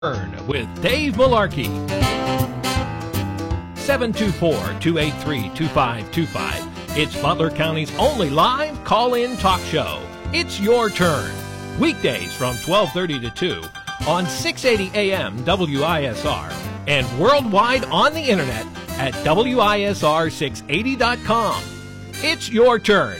With Dave Malarkey. 724-283-2525. It's Butler County's only live call-in talk show. It's your turn. Weekdays from 12:30 to 2 on 680 AM WISR and worldwide on the internet at WISR680.com. It's your turn.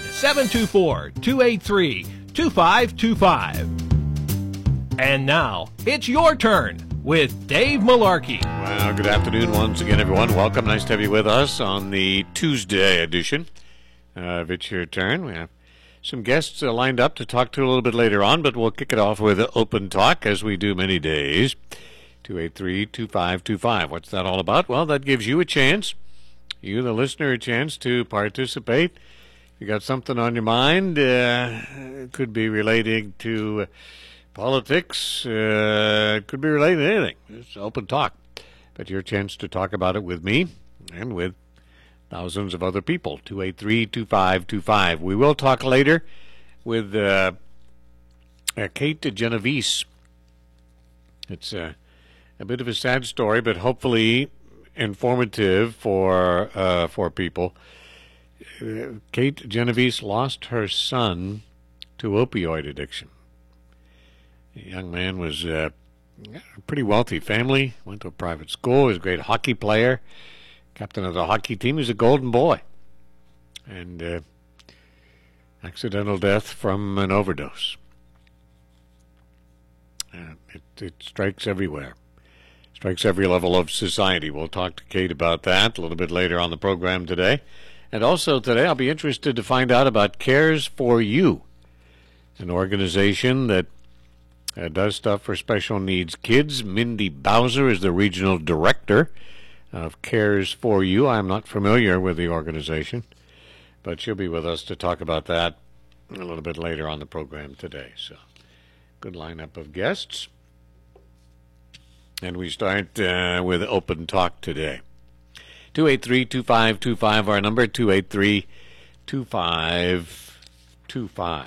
724-283-2525. And now, it's your turn with Dave Malarkey. Well, good afternoon once again, everyone. Welcome. Nice to have you with us on the Tuesday edition of It's Your Turn. We have some guests lined up to talk to a little bit later on, but we'll kick it off with open talk, as we do many days. 283-2525. What's that all about? Well, that gives you a chance, you, the listener, a chance to participate. If you got something on your mind, it could be relating to politics, could be related to anything. It's open talk. But your chance to talk about it with me and with thousands of other people. 283-2525. We will talk later with Kate Genovese. It's a bit of a sad story, but hopefully informative for people. Kate Genovese lost her son to opioid addiction. The young man was a pretty wealthy family, went to a private school, was a great hockey player, captain of the hockey team. He was a golden boy. And accidental death from an overdose. It strikes everywhere. Strikes every level of society. We'll talk to Kate about that a little bit later on the program today. And also today I'll be interested to find out about Cares for You, an organization that does stuff for special needs kids. Mindy Bowser is the regional director of Cares for You. I'm not familiar with the organization, but she'll be with us to talk about that a little bit later on the program today. So, good lineup of guests. And we start with open talk today. 283-2525, our number, 283-2525.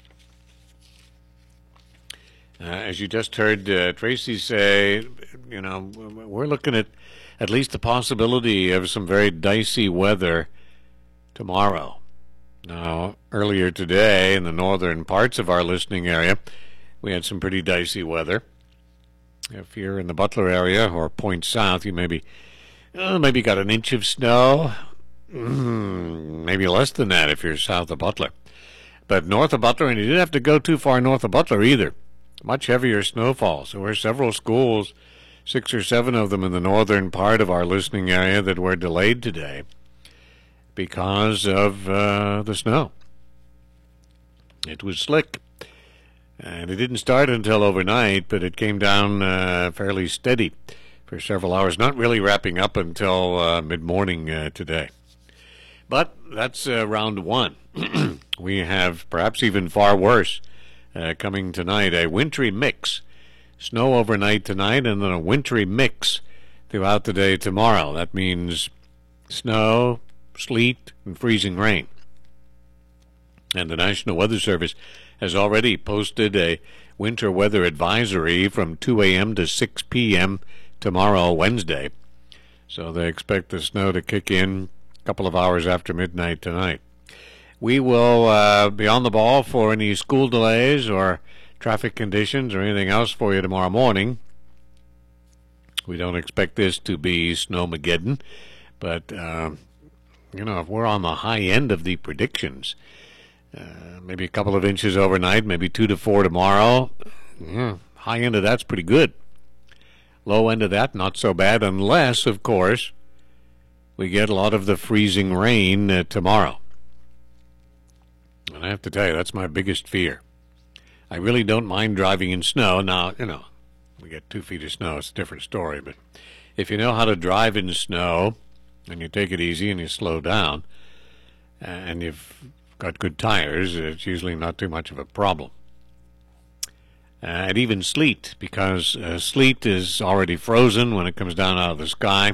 As you just heard Tracy say, you know, we're looking at least the possibility of some very dicey weather tomorrow. Now, earlier today in the northern parts of our listening area, we had some pretty dicey weather. If you're in the Butler area or point south, you maybe got an inch of snow, maybe less than that if you're south of Butler. But north of Butler, and you didn't have to go too far north of Butler either. Much heavier snowfall. So there were several schools, 6 or 7 of them in the northern part of our listening area, that were delayed today because of the snow. It was slick. And it didn't start until overnight, but it came down fairly steady for several hours, not really wrapping up until mid-morning today. But that's round one. We have perhaps even far worse coming tonight, a wintry mix. Snow overnight tonight and then a wintry mix throughout the day tomorrow. That means snow, sleet, and freezing rain. And the National Weather Service has already posted a winter weather advisory from 2 a.m. to 6 p.m. tomorrow, Wednesday. So they expect the snow to kick in a couple of hours after midnight tonight. We will be on the ball for any school delays or traffic conditions or anything else for you tomorrow morning. We don't expect this to be Snowmageddon, but, if we're on the high end of the predictions, maybe a couple of inches overnight, maybe 2 to 4 tomorrow, high end of that's pretty good. Low end of that, not so bad, unless, of course, we get a lot of the freezing rain tomorrow. And I have to tell you, that's my biggest fear. I really don't mind driving in snow. Now, we get 2 feet of snow, it's a different story. But if you know how to drive in snow, and you take it easy and you slow down, and you've got good tires, it's usually not too much of a problem. And even sleet, because sleet is already frozen when it comes down out of the sky.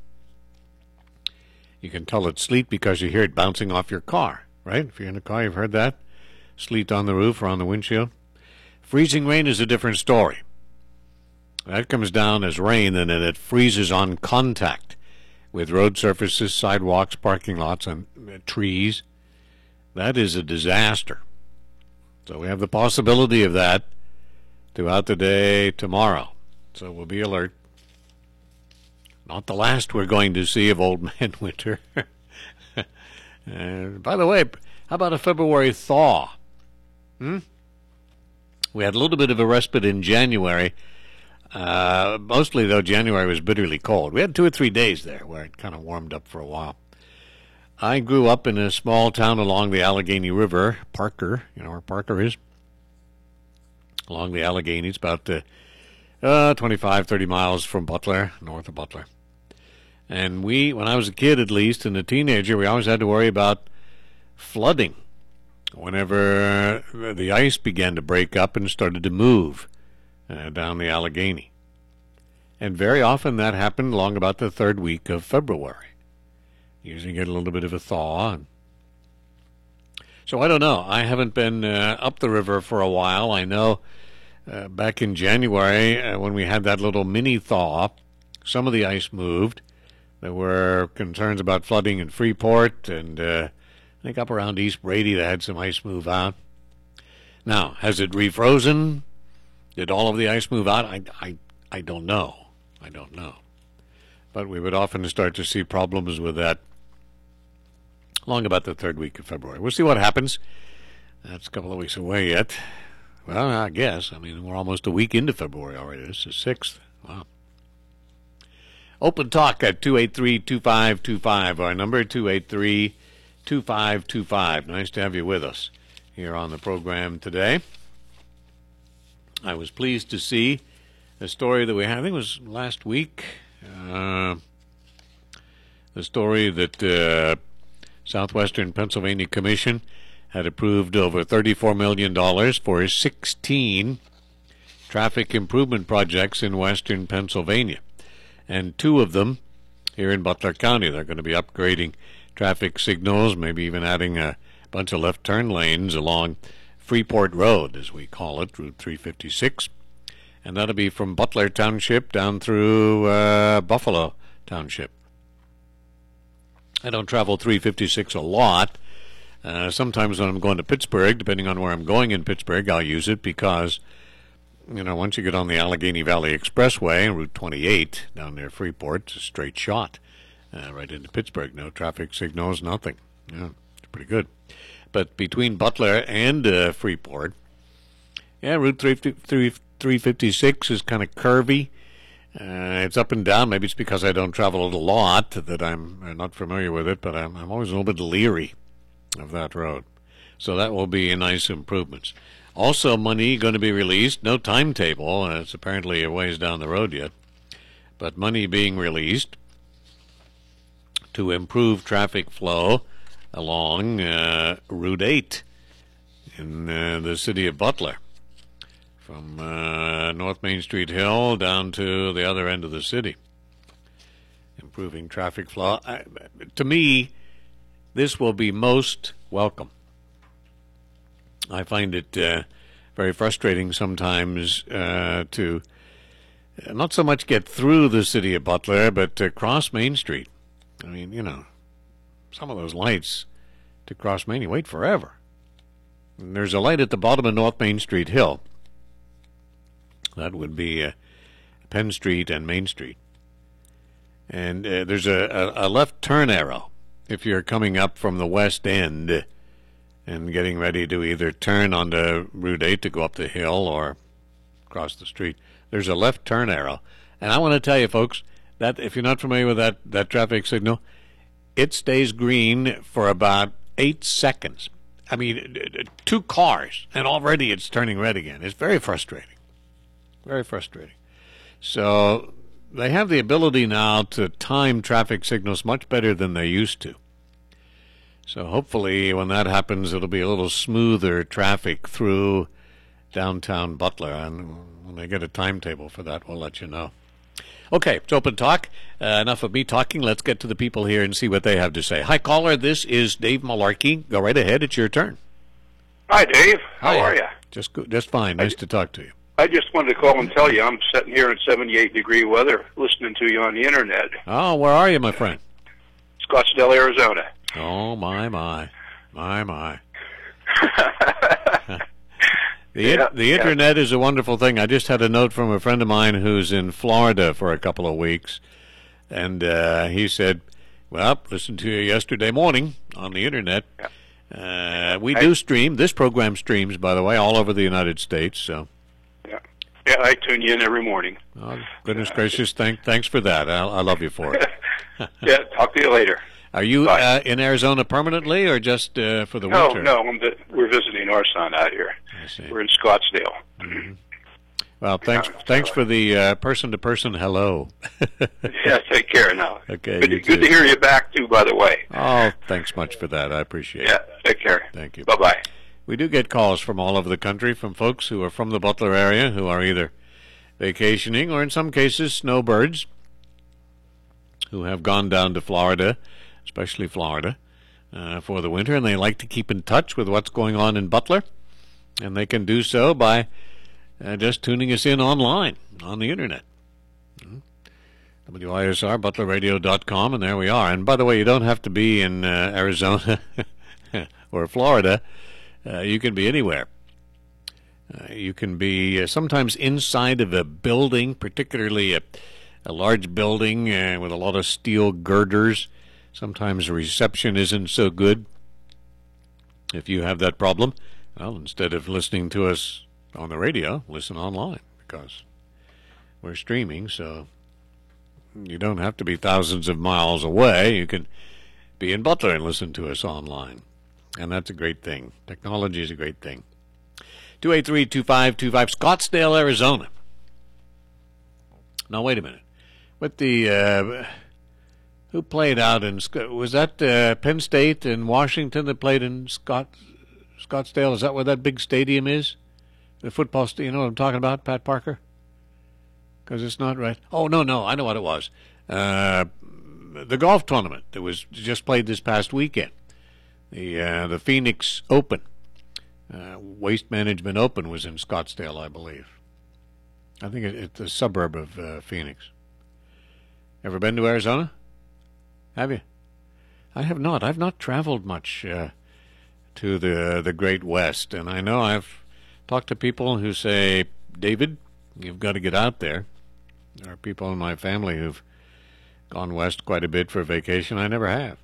You can tell it's sleet because you hear it bouncing off your car, right? If you're in a car, you've heard that. Sleet on the roof or on the windshield. Freezing rain is a different story. That comes down as rain, and then it freezes on contact with road surfaces, sidewalks, parking lots, and trees. That is a disaster. So we have the possibility of that throughout the day tomorrow. So we'll be alert. Not the last we're going to see of Old Man Winter. By the way, how about a February thaw? We had a little bit of a respite in January. Mostly, though, January was bitterly cold. We had 2 or 3 days there where it kind of warmed up for a while. I grew up in a small town along the Allegheny River, Parker. You know where Parker is? Along the Alleghenies, about 25, 30 miles from Butler, north of Butler. And when I was a kid at least, and a teenager, we always had to worry about flooding whenever the ice began to break up and started to move down the Allegheny. And very often that happened along about the 3rd week of February. Usually get a little bit of a thaw. So I don't know. I haven't been up the river for a while. I know back in January when we had that little mini thaw, some of the ice moved. There were concerns about flooding in Freeport, and I think up around East Brady they had some ice move out. Now, has it refrozen? Did all of the ice move out? I don't know. I don't know. But we would often start to see problems with that along about the 3rd week of February. We'll see what happens. That's a couple of weeks away yet. Well, I guess. I mean, we're almost a week into February already. This is 6th. Wow. Open talk at 283-2525. Our number, 283-2525. Nice to have you with us here on the program today. I was pleased to see a story that we had, I think it was last week, the story that Southwestern Pennsylvania Commission had approved over $34 million for 16 traffic improvement projects in western Pennsylvania. And 2 of them here in Butler County. They're going to be upgrading traffic signals, maybe even adding a bunch of left turn lanes along Freeport Road, as we call it, Route 356. And that'll be from Butler Township down through Buffalo Township. I don't travel 356 a lot. Sometimes when I'm going to Pittsburgh, depending on where I'm going in Pittsburgh, I'll use it because, you know, once you get on the Allegheny Valley Expressway, Route 28, down near Freeport, it's a straight shot right into Pittsburgh. No traffic signals, nothing. Yeah, it's pretty good. But between Butler and Freeport, yeah, Route 356 is kind of curvy. It's up and down. Maybe it's because I don't travel it a lot that I'm not familiar with it, but I'm always a little bit leery of that road. So that will be a nice improvements. Also, money going to be released. No timetable. It's apparently a ways down the road yet. But money being released to improve traffic flow along Route 8 in the city of Butler, from North Main Street Hill down to the other end of the city. Improving traffic flow. To me, this will be most welcome. I find it very frustrating sometimes to not so much get through the city of Butler, but to cross Main Street. I mean, you know, some of those lights to cross Main, you wait forever. And there's a light at the bottom of North Main Street Hill. That would be Penn Street and Main Street. And there's a left turn arrow if you're coming up from the west end and getting ready to either turn onto Route 8 to go up the hill or across the street. There's a left turn arrow. And I want to tell you, folks, that if you're not familiar with that traffic signal, it stays green for about 8 seconds. I mean, 2 cars, and already it's turning red again. It's very frustrating. Very frustrating. So they have the ability now to time traffic signals much better than they used to. So hopefully when that happens, it'll be a little smoother traffic through downtown Butler. And when they get a timetable for that, we'll let you know. Okay, it's Open Talk. Enough of me talking. Let's get to the people here and see what they have to say. Hi, caller. This is Dave Malarkey. Go right ahead. It's your turn. Hi, Dave. How are you? Just fine. Nice to talk to you. I just wanted to call and tell you I'm sitting here in 78-degree weather listening to you on the Internet. Oh, where are you, my friend? Scottsdale, Arizona. Oh, my. Yeah. The Internet is a wonderful thing. I just had a note from a friend of mine who's in Florida for a couple of weeks, and he said, well, listened to you yesterday morning on the Internet. We do stream. This program streams, by the way, all over the United States. So. Yeah, I tune you in every morning. Oh, goodness gracious, thanks for that. I love you for it. Yeah, talk to you later. Are you in Arizona permanently or just for the winter? No, we're visiting our son out here. I see. We're in Scottsdale. Mm-hmm. Well, thanks for the person-to-person hello. Yeah, take care now. Okay, good to hear you back, too, by the way. Oh, thanks much for that. I appreciate it. Yeah, take care. Thank you. Bye-bye. We do get calls from all over the country from folks who are from the Butler area who are either vacationing or in some cases snowbirds who have gone down to Florida, especially Florida, for the winter, and they like to keep in touch with what's going on in Butler, and they can do so by just tuning us in online on the Internet. WISR, ButlerRadio.com, and there we are. And by the way, you don't have to be in Arizona or Florida. You can be anywhere. You can be sometimes inside of a building, particularly a large building with a lot of steel girders. Sometimes the reception isn't so good. If you have that problem, well, instead of listening to us on the radio, listen online, because we're streaming, so you don't have to be thousands of miles away. You can be in Butler and listen to us online. And that's a great thing. Technology is a great thing. 283-2525, Scottsdale, Arizona. Now, wait a minute. What who played out in, was that Penn State and Washington that played in Scottsdale? Is that where that big stadium is? The football stadium, you know what I'm talking about, Pat Parker? Because it's not right. Oh, no, I know what it was. The golf tournament that was just played this past weekend. The Phoenix Open, Waste Management Open, was in Scottsdale, I believe. I think it's a suburb of Phoenix. Ever been to Arizona? Have you? I have not. I've not traveled much to the Great West, and I know I've talked to people who say, David, you've got to get out there. There are people in my family who've gone west quite a bit for vacation. I never have.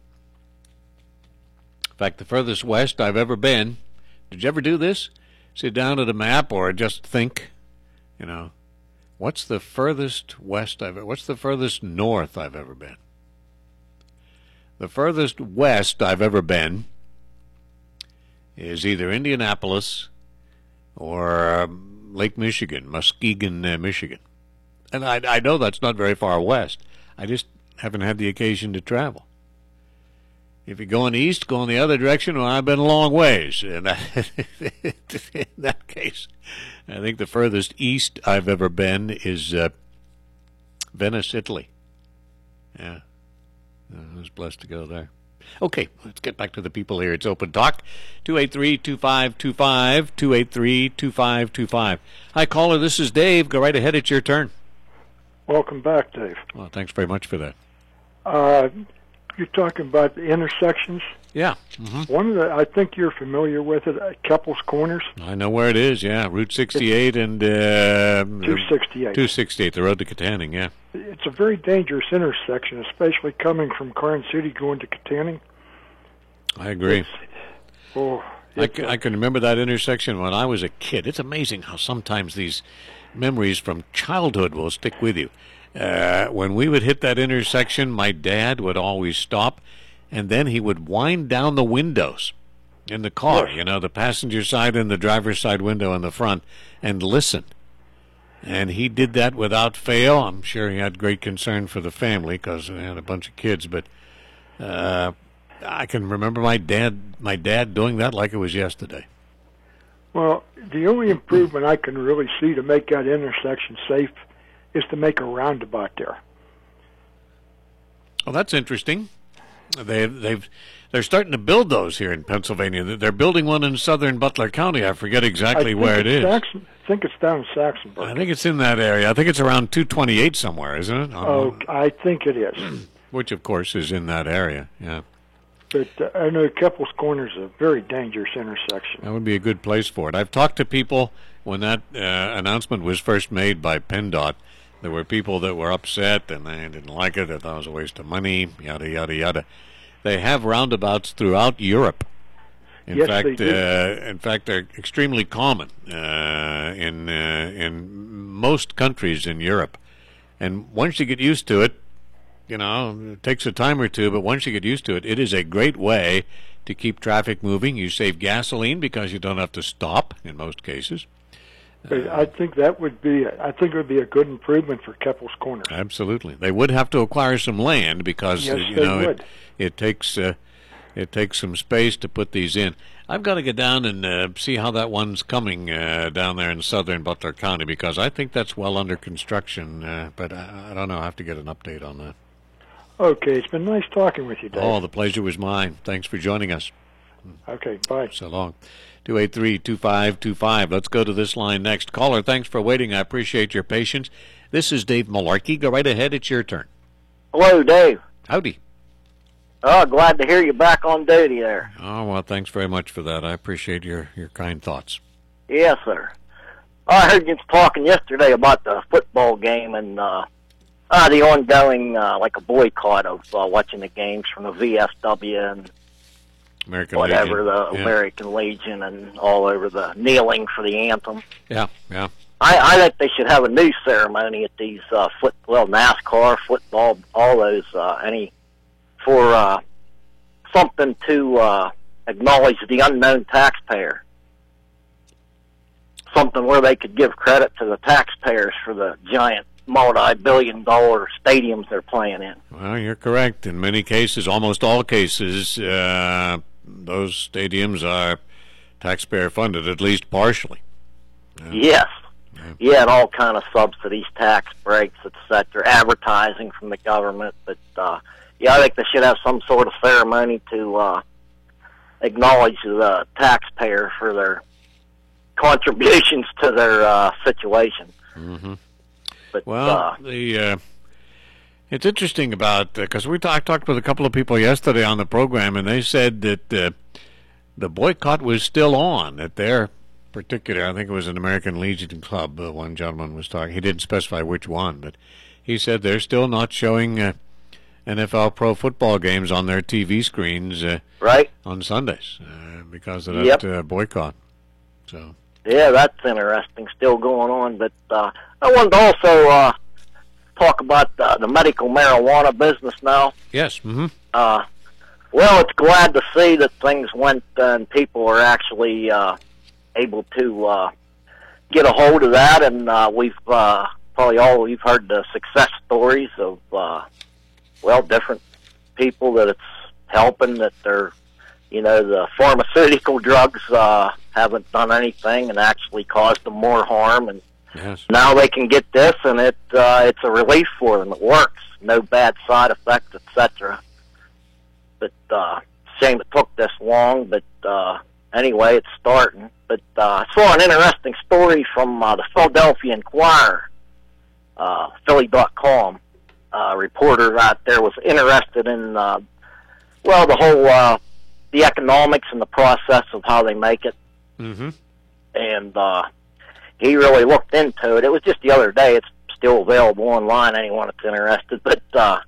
In fact, the furthest west I've ever been, did you ever do this? Sit down at a map or just think, what's the furthest west what's the furthest north I've ever been? The furthest west I've ever been is either Indianapolis or Lake Michigan, Muskegon, Michigan. And I know that's not very far west. I just haven't had the occasion to travel. If you're going east, go in the other direction. Well, I've been a long ways. And in that case, I think the furthest east I've ever been is Venice, Italy. Yeah, I was blessed to go there. Okay, let's get back to the people here. It's Open Talk, 283-2525, 283-2525. Hi, caller, this is Dave. Go right ahead, it's your turn. Welcome back, Dave. Well, thanks very much for that. You're talking about the intersections. Yeah. Mm-hmm. One of I think you're familiar with it, Keppel's Corners. I know where it is, yeah. Route 68 and 268. 268, the road to Katanning, yeah. It's a very dangerous intersection, especially coming from Karn City going to Katanning. I agree. I can remember that intersection when I was a kid. It's amazing how sometimes these memories from childhood will stick with you. When we would hit that intersection, my dad would always stop, and then he would wind down the windows in the car, yes. The passenger side and the driver's side window in the front, and listen. And he did that without fail. I'm sure he had great concern for the family because they had a bunch of kids, but I can remember my dad doing that like it was yesterday. Well, the only improvement I can really see to make that intersection safe is to make a roundabout there. Oh, that's interesting. They're starting to build those here in Pennsylvania. They're building one in southern Butler County. I forget exactly where it is. I think it's down in Saxonburg. I think it's in that area. I think it's around 228 somewhere, isn't it? I think it is. Which, of course, is in that area, yeah. But I know Keppel's Corner is a very dangerous intersection. That would be a good place for it. I've talked to people when that announcement was first made by PennDOT. There were people that were upset and they didn't like it. They thought it was a waste of money, yada, yada, yada. They have roundabouts throughout Europe. In fact, they're extremely common in most countries in Europe. And once you get used to it, it takes a time or two, but once you get used to it, it is a great way to keep traffic moving. You save gasoline because you don't have to stop in most cases. I think it would be a good improvement for Keppel's Corner. Absolutely, they would have to acquire some land because it takes some space to put these in. I've got to get down and see how that one's coming down there in southern Butler County because I think that's well under construction. But I don't know. I have to get an update on that. Okay, it's been nice talking with you, Dave. Oh, the pleasure was mine. Thanks for joining us. Okay, bye. So long. 283-2525. Let's go to this line next. Caller, thanks for waiting. I appreciate your patience. This is Dave Malarkey. Go right ahead. It's your turn. Hello, Dave. Howdy. Oh, glad to hear you back on duty there. Oh, well, thanks very much for that. I appreciate your kind thoughts. Yes, sir. I heard you talking yesterday about the football game and the ongoing, like a boycott of watching the games from the VFW and American whatever, Legion. The American Legion and all over the kneeling for the anthem. Yeah. I think they should have a new ceremony at these NASCAR, football, all those, for something to acknowledge the unknown taxpayer. Something where they could give credit to the taxpayers for the giant multi-billion-dollar stadiums they're playing in. Well, you're correct. In many cases, almost all cases, those stadiums are taxpayer-funded, at least partially. Yes. Yeah, and all kind of subsidies, tax breaks, etc., advertising from the government. But, I think they should have some sort of ceremony to acknowledge the taxpayer for their contributions to their situation. Mm-hmm. But, it's interesting about because I talked with a couple of people yesterday on the program, and they said that the boycott was still on at their particular. I think it was an American Legion club. One gentleman was talking. He didn't specify which one, but he said they're still not showing NFL pro football games on their TV screens right on Sundays because of that boycott. So. Yeah, that's interesting. Still going on, but I wanted to also talk about the medical marijuana business now. Yes. Mm-hmm. Well, it's glad to see that things went and people are actually able to get a hold of that, and we've you've heard the success stories of different people that it's helping, that they're the pharmaceutical drugs haven't done anything and actually caused them more harm, and now they can get this, and it's a relief for them. It works, no bad side effects, etc. But shame it took this long, but anyway, it's starting. But I saw an interesting story from the Philadelphia Inquirer, Philly.com. Reporter out there was interested in the whole the economics and the process of how they make it. Mm-hmm. And he really looked into it. It was just the other day. It's still available online, anyone that's interested. But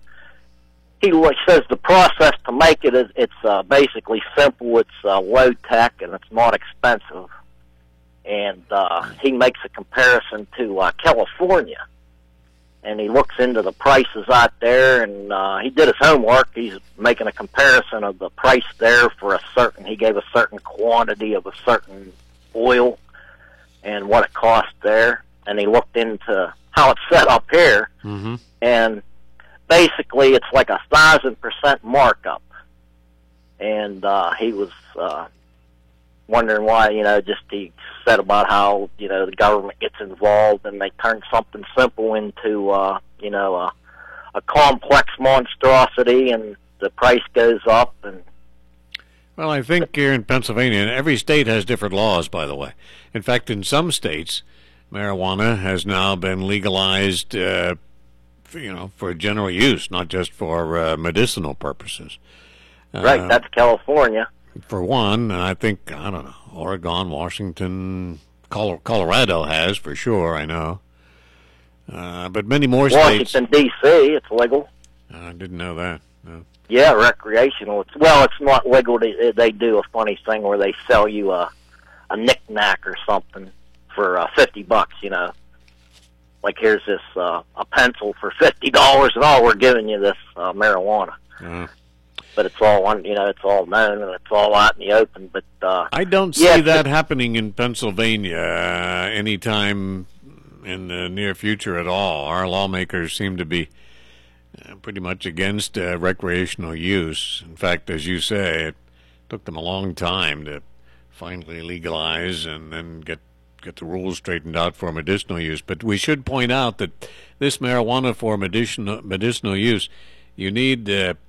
he says the process to make it is basically simple. It's low tech and it's not expensive. And he makes a comparison to California. And he looks into the prices out there, and he did his homework. He's making a comparison of the price there for he gave a certain quantity of a certain oil and what it cost there. And he looked into how it's set up here. Mm-hmm. And basically it's like 1,000% markup. And he was wondering why, he said about how, the government gets involved and they turn something simple into, a complex monstrosity. And the price goes up. And well, I think here in Pennsylvania, and every state has different laws, by the way. In fact, in some states, marijuana has now been legalized, for general use, not just for medicinal purposes. Right, that's California. For one, and I think, I don't know, Oregon, Washington, Colorado has, for sure, I know. But many more states... Washington, D.C., it's legal. I didn't know that. No. Yeah, recreational. It's not legal. They do a funny thing where they sell you a knick-knack or something for $50, you know. Like, here's this a pencil for $50, and we're giving you this marijuana. But it's all it's all known and it's all out in the open. But I don't see that happening in Pennsylvania anytime in the near future at all. Our lawmakers seem to be pretty much against recreational use. In fact, as you say, it took them a long time to finally legalize and then get the rules straightened out for medicinal use. But we should point out that this marijuana for medicinal use, you need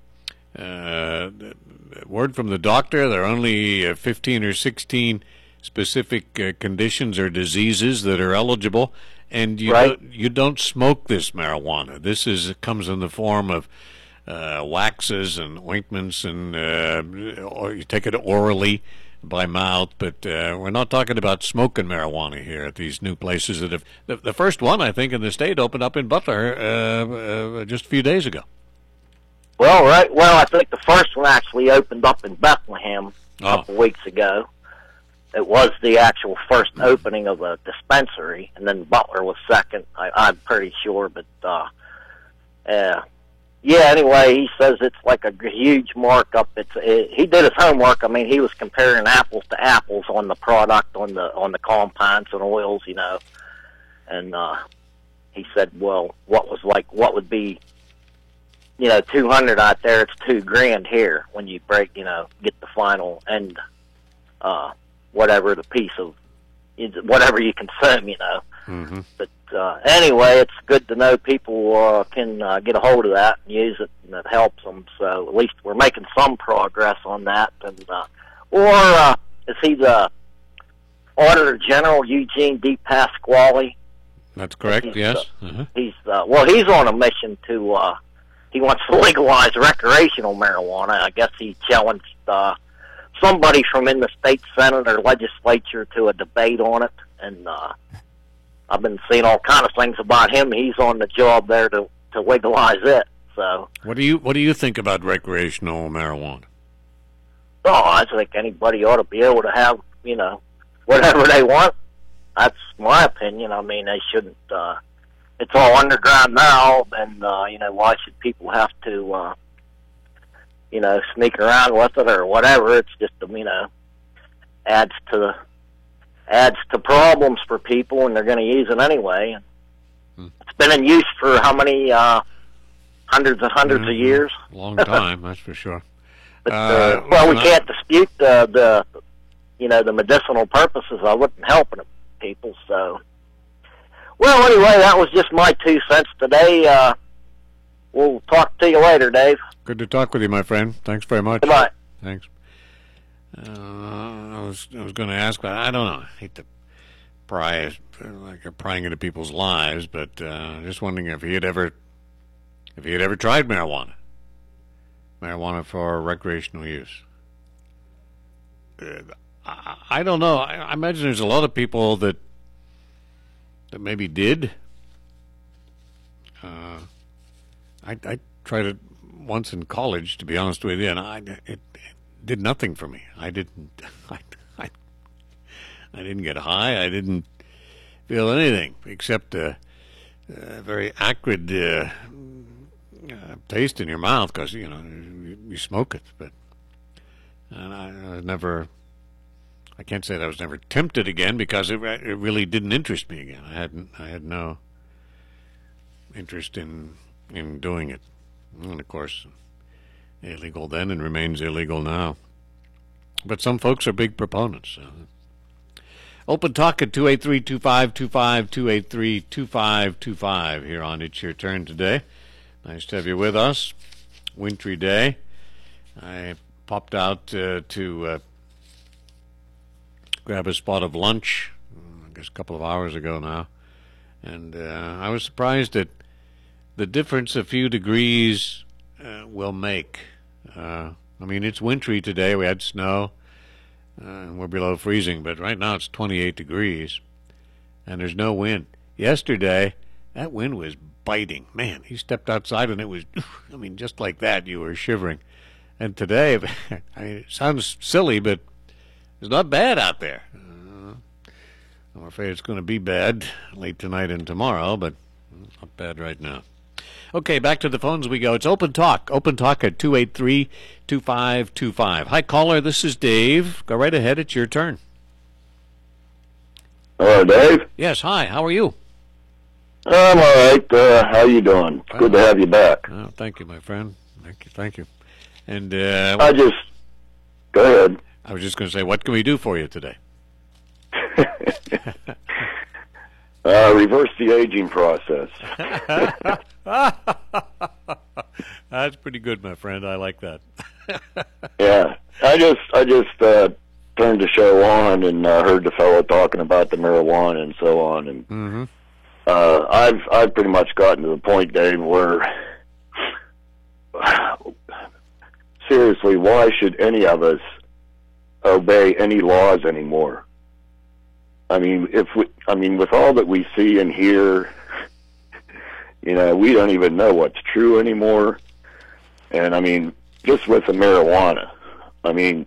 word from the doctor. There are only 15 or 16 specific conditions or diseases that are eligible, and you don't smoke this marijuana. This comes in the form of waxes and ointments, and or you take it orally by mouth. But we're not talking about smoking marijuana here at these new places that have. The first one, I think, in the state opened up in Butler just a few days ago. Well, right. Well, I think the first one actually opened up in Bethlehem a couple weeks ago. It was the actual first opening of a dispensary, and then Butler was second. I'm pretty sure, but anyway, he says it's like a huge markup. He did his homework. I mean, he was comparing apples to apples on the product, on the compounds and oils, you know. And he said, well, what would be, you know, $200 out there, it's $2,000 here when you get the final end, whatever the piece of, whatever you consume, you know. Mm-hmm. But anyway, it's good to know people can get a hold of that and use it, and it helps them. So at least we're making some progress on that. And is he the Auditor General, Eugene D. Pasquale? That's correct. Yes. He's he's on a mission to. He wants to legalize recreational marijuana. I guess he challenged somebody from in the state senate or legislature to a debate on it, and I've been seeing all kind of things about him. He's on the job there to legalize it. So, what do you think about recreational marijuana? Oh, I think anybody ought to be able to have, you know, whatever they want. That's my opinion. I mean, they shouldn't. It's all underground now, and you know, why should people have to, you know, sneak around with it or whatever? It's just, you know, adds to problems for people, and they're going to use it anyway. It's been in use for how many hundreds and hundreds of years? Long time, that's for sure. But, we can't dispute the you know, the medicinal purposes of it and helping people. So, well, anyway, that was just my 2 cents today. We'll talk to you later, Dave. Good to talk with you, my friend. Thanks very much. Goodbye. Thanks. I was going to ask, but I don't know. I hate to pry, like you're prying into people's lives, but just wondering if he had ever tried marijuana for recreational use. I don't know. I imagine there's a lot of people that maybe did. I tried it once in college, to be honest with you, and it did nothing for me. I didn't get high. I didn't feel anything except a very acrid taste in your mouth because you know you smoke it. But I can't say that I was never tempted again because it really didn't interest me again. I had no interest in doing it, and of course, illegal then and remains illegal now. But some folks are big proponents. Open talk at 283-2525, 283-2525 here on It's Your Turn today. Nice to have you with us. Wintry day. I popped out to grab a spot of lunch, I guess a couple of hours ago now, and I was surprised at the difference a few degrees will make. I mean, it's wintry today. We had snow, and we're below freezing, but right now it's 28 degrees, and there's no wind. Yesterday, that wind was biting. Man, he stepped outside, and it was, I mean, just like that, you were shivering. And today, I mean, it sounds silly, but it's not bad out there. I'm afraid it's going to be bad late tonight and tomorrow, but not bad right now. Okay, back to the phones we go. It's Open Talk. Open Talk at 283-2525. Hi, caller. This is Dave. Go right ahead. It's your turn. Hello, Dave. Yes, hi. How are you? I'm all right. How you doing? It's good to have you back. Oh, thank you, my friend. Thank you. And go ahead. I was just going to say, what can we do for you today? Reverse the aging process. That's pretty good, my friend. I like that. Yeah, I just turned the show on and heard the fellow talking about the marijuana and so on, and I've pretty much gotten to the point, Dave, where seriously, why should any of us obey any laws anymore? I mean, with all that we see and hear, you know, we don't even know what's true anymore. And I mean, just with the marijuana, I mean,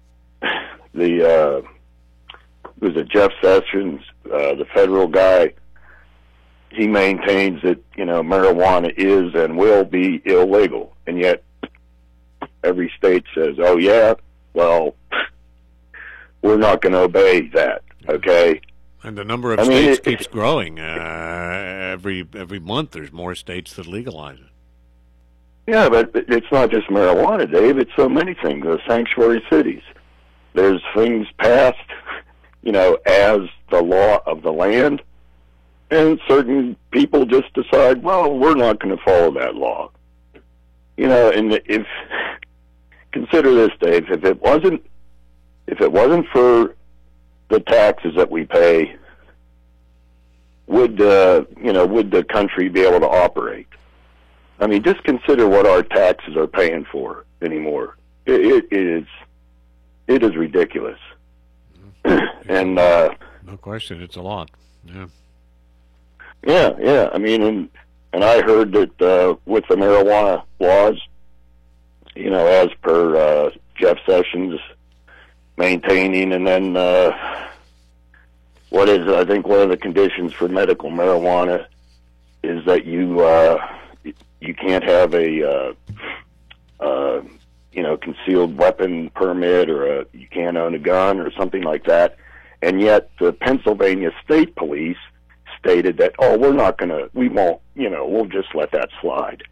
was it Jeff Sessions, the federal guy? He maintains that, you know, marijuana is and will be illegal, and yet every state says, "Oh yeah, well, we're not going to obey that." Okay. And the number of states keeps growing. Every month, there's more states that legalize it. Yeah, but it's not just marijuana, Dave. It's so many things. The sanctuary cities. There's things passed, you know, as the law of the land, and certain people just decide, well, we're not going to follow that law. You know, and consider this, Dave. If it wasn't for the taxes that we pay, would the country be able to operate? I mean, just consider what our taxes are paying for anymore. It is ridiculous. And no question, it's a lot. Yeah. Yeah. I mean, and I heard that with the marijuana laws, you know, as per Jeff Sessions maintaining, and then I think one of the conditions for medical marijuana is that you can't have a concealed weapon permit, or you can't own a gun or something like that. And yet the Pennsylvania State Police stated that, oh, we'll just let that slide.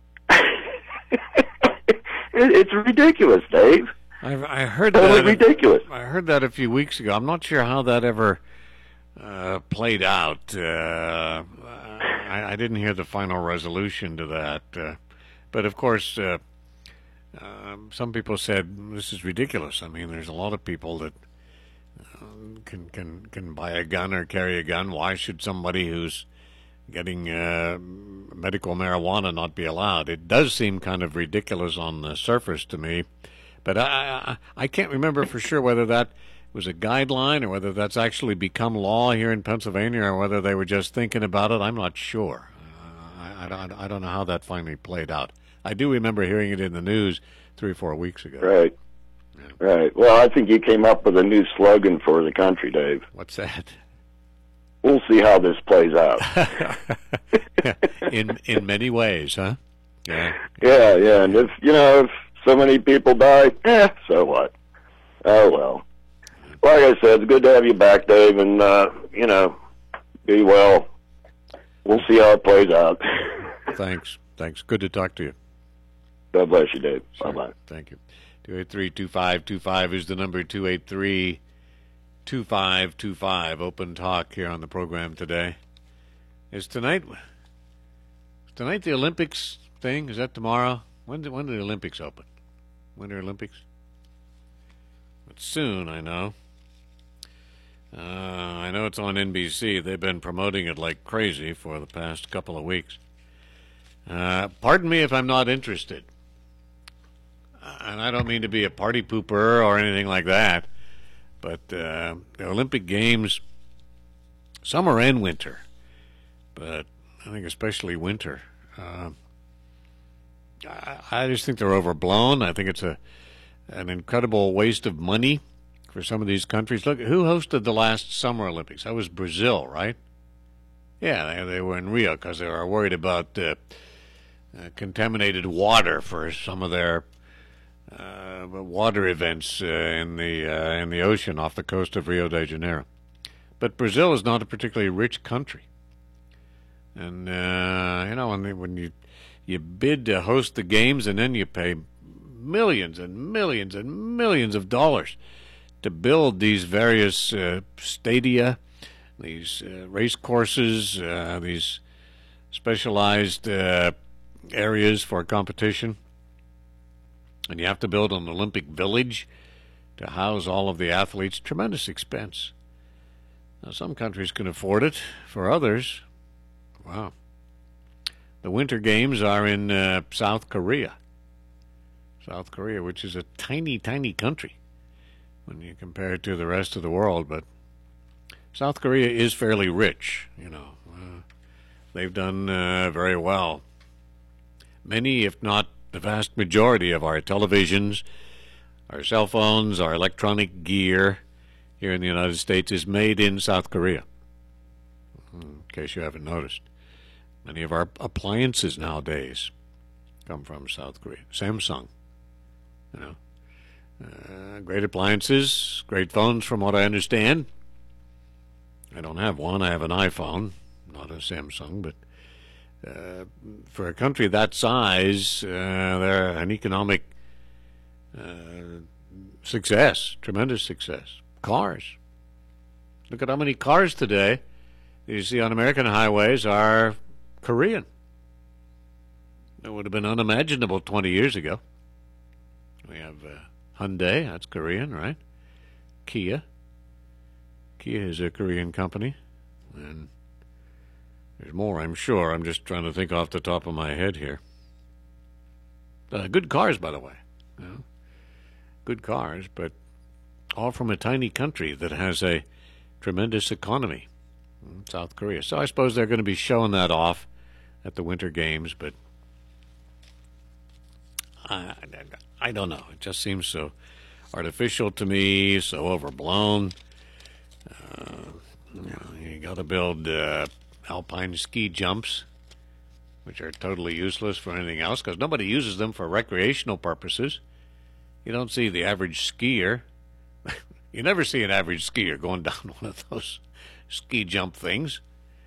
It's ridiculous, Dave. I heard that. Totally ridiculous. I heard that a few weeks ago. I'm not sure how that ever played out. I didn't hear the final resolution to that. But of course, some people said this is ridiculous. I mean, there's a lot of people that can buy a gun or carry a gun. Why should somebody who's getting medical marijuana not be allowed? It does seem kind of ridiculous on the surface to me. But I can't remember for sure whether that was a guideline or whether that's actually become law here in Pennsylvania, or whether they were just thinking about it. I'm not sure. I don't know how that finally played out. I do remember hearing it in the news 3 or 4 weeks ago. Right. Yeah. Right. Well, I think you came up with a new slogan for the country, Dave. What's that? We'll see how this plays out. in many ways, huh? Yeah. Yeah. And if so many people die, so what? Oh, well. Like I said, it's good to have you back, Dave, and, be well. We'll see how it plays out. Thanks. Good to talk to you. God bless you, Dave. Sure. Bye-bye. Thank you. 283-2525 is the number, 283-2525. Open Talk here on the program today. Is tonight the Olympics thing? Is that tomorrow? When do the Olympics open? Winter Olympics. But soon, I know. I know it's on NBC. They've been promoting it like crazy for the past couple of weeks. Pardon me if I'm not interested. And I don't mean to be a party pooper or anything like that. But the Olympic Games, summer and winter, but I think especially winter, I just think they're overblown. I think it's an incredible waste of money for some of these countries. Look, who hosted the last Summer Olympics? That was Brazil, right? Yeah, they were in Rio because they were worried about contaminated water for some of their water events in the ocean off the coast of Rio de Janeiro. But Brazil is not a particularly rich country, and when you bid to host the games and then you pay millions and millions and millions of dollars to build these various stadia, these race courses, these specialized areas for competition. And you have to build an Olympic village to house all of the athletes. Tremendous expense. Now, some countries can afford it. For others, wow. The Winter Games are in South Korea. South Korea, which is a tiny, tiny country when you compare it to the rest of the world. But South Korea is fairly rich, they've done very well. Many, if not the vast majority of our televisions, our cell phones, our electronic gear here in the United States is made in South Korea, in case you haven't noticed. Many of our appliances nowadays come from South Korea. Samsung, great appliances, great phones from what I understand. I don't have one. I have an iPhone, not a Samsung, but for a country that size, they're an economic success, tremendous success. Cars. Look at how many cars today you see on American highways are Korean. It would have been unimaginable 20 years ago. We have Hyundai, that's Korean, right? Kia. Kia is a Korean company. And there's more, I'm sure. I'm just trying to think off the top of my head here. Good cars, by the way. Good cars, but all from a tiny country that has a tremendous economy, South Korea. So I suppose they're going to be showing that off at the Winter Games, but I don't know. It just seems so artificial to me, so overblown. You got to build alpine ski jumps, which are totally useless for anything else because nobody uses them for recreational purposes. You don't see the average skier. You never see an average skier going down one of those ski jump things.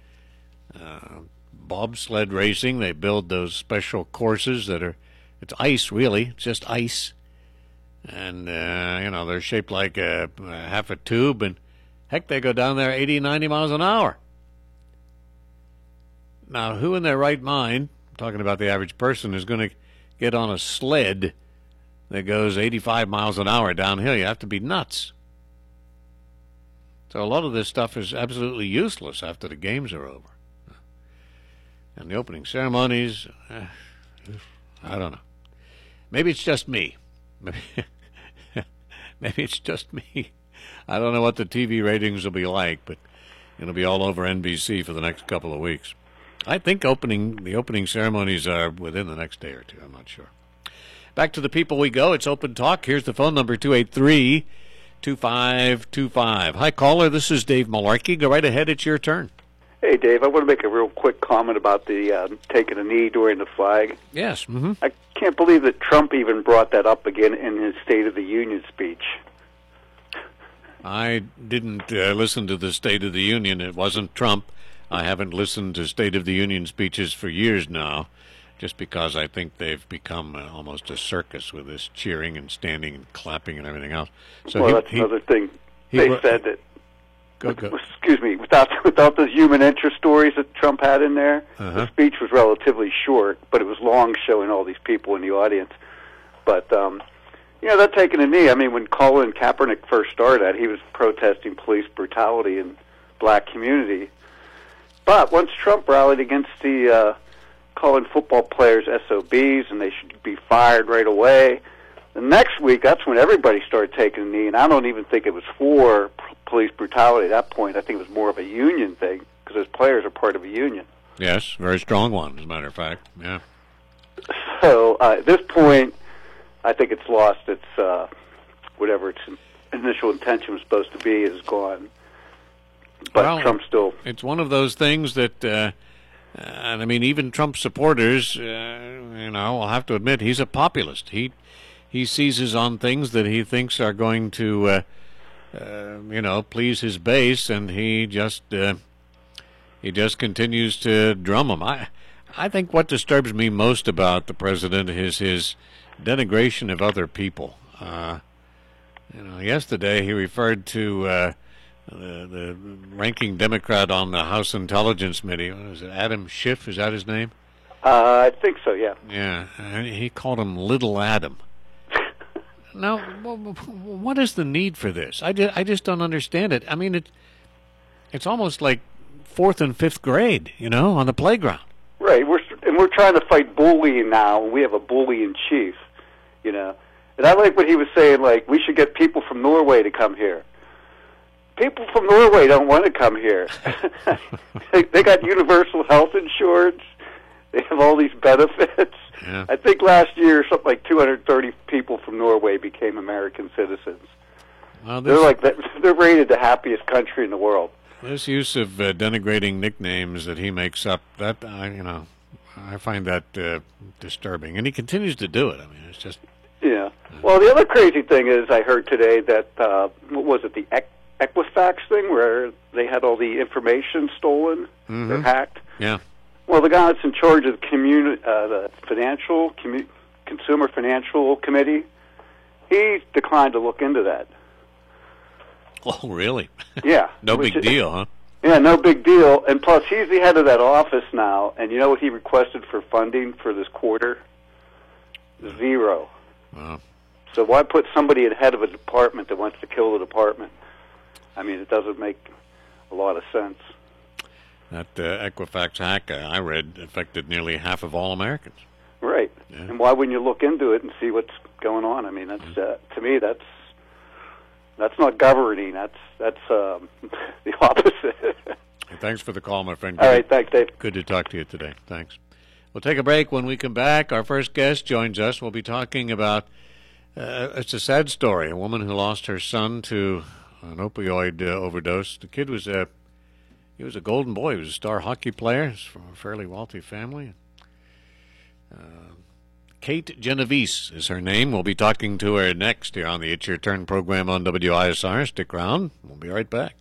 Bobsled racing, they build those special courses that it's ice, really. It's just ice. And, they're shaped like half a tube, and heck, they go down there 80, 90 miles an hour. Now, who in their right mind, talking about the average person, is going to get on a sled that goes 85 miles an hour downhill? You have to be nuts. So a lot of this stuff is absolutely useless after the games are over. And the opening ceremonies, I don't know. Maybe it's just me. Maybe it's just me. I don't know what the TV ratings will be like, but it'll be all over NBC for the next couple of weeks. I think the opening ceremonies are within the next day or two. I'm not sure. Back to the people we go. It's Open Talk. Here's the phone number, 283-2525. Hi, caller. This is Dave Malarkey. Go right ahead. It's your turn. Hey, Dave. I want to make a real quick comment about the taking a knee during the flag. Yes. Mm-hmm. I can't believe that Trump even brought that up again in his State of the Union speech. I didn't listen to the State of the Union. It wasn't Trump. I haven't listened to State of the Union speeches for years now, just because I think they've become almost a circus with this cheering and standing and clapping and everything else. So that's another thing. They said that, go. Excuse me, without those human interest stories that Trump had in there, the speech was relatively short, but it was long, showing all these people in the audience. But You know, they're taking a knee. I mean, when Colin Kaepernick first started, he was protesting police brutality in black community. But once Trump rallied against the calling football players SOBs and they should be fired right away, the next week, that's when everybody started taking a knee. And I don't even think it was for police brutality at that point. I think it was more of a union thing because those players are part of a union. Yes, very strong one, as a matter of fact. Yeah. So at this point, I think it's lost its whatever its initial intention was supposed to be is gone. But well, Trump still. It's one of those things that, and I mean, even Trump supporters, I'll have to admit, he's a populist. He seizes on things that he thinks are going to, please his base, and he just continues to drum them. I think what disturbs me most about the president is his denigration of other people. Yesterday he referred to the ranking Democrat on the House Intelligence Committee. What is it, Adam Schiff? Is that his name? I think so, yeah. Yeah, and he called him Little Adam. Now, what is the need for this? I just don't understand it. I mean, it's almost like 4th and 5th grade, on the playground. Right, we're trying to fight bullying now. We have a bully in chief, And I like what he was saying, like, we should get people from Norway to come here. People from Norway don't want to come here. They got universal health insurance. They have all these benefits. Yeah. I think last year something like 230 people from Norway became American citizens. Well, They're rated the happiest country in the world. This use of denigrating nicknames that he makes up, that I find that disturbing, and he continues to do it. I mean, it's just Well, the other crazy thing is I heard today that what was it, the Equifax thing, where they had all the information stolen, or hacked. Yeah. Well, the guy that's in charge of the Consumer Financial Committee, he declined to look into that. Oh, really? Yeah. No big deal, huh? Yeah, no big deal. And plus, he's the head of that office now, and you know what he requested for funding for this quarter? 0. Wow. So why put somebody at head of a department that wants to kill the department? I mean, it doesn't make a lot of sense. That Equifax hack I read affected nearly half of all Americans. Right. Yeah. And why wouldn't you look into it and see what's going on? I mean, that's to me, that's not governing. That's the opposite. Thanks for the call, my friend. All right, thanks, Dave. Good to talk to you today. Thanks. We'll take a break. When we come back, our first guest joins us. We'll be talking about it's a sad story. A woman who lost her son to an opioid overdose. The kid was he was a golden boy. He was a star hockey player. He's from a fairly wealthy family. Kate Genovese is her name. We'll be talking to her next here on the It's Your Turn program on WISR. Stick around. We'll be right back.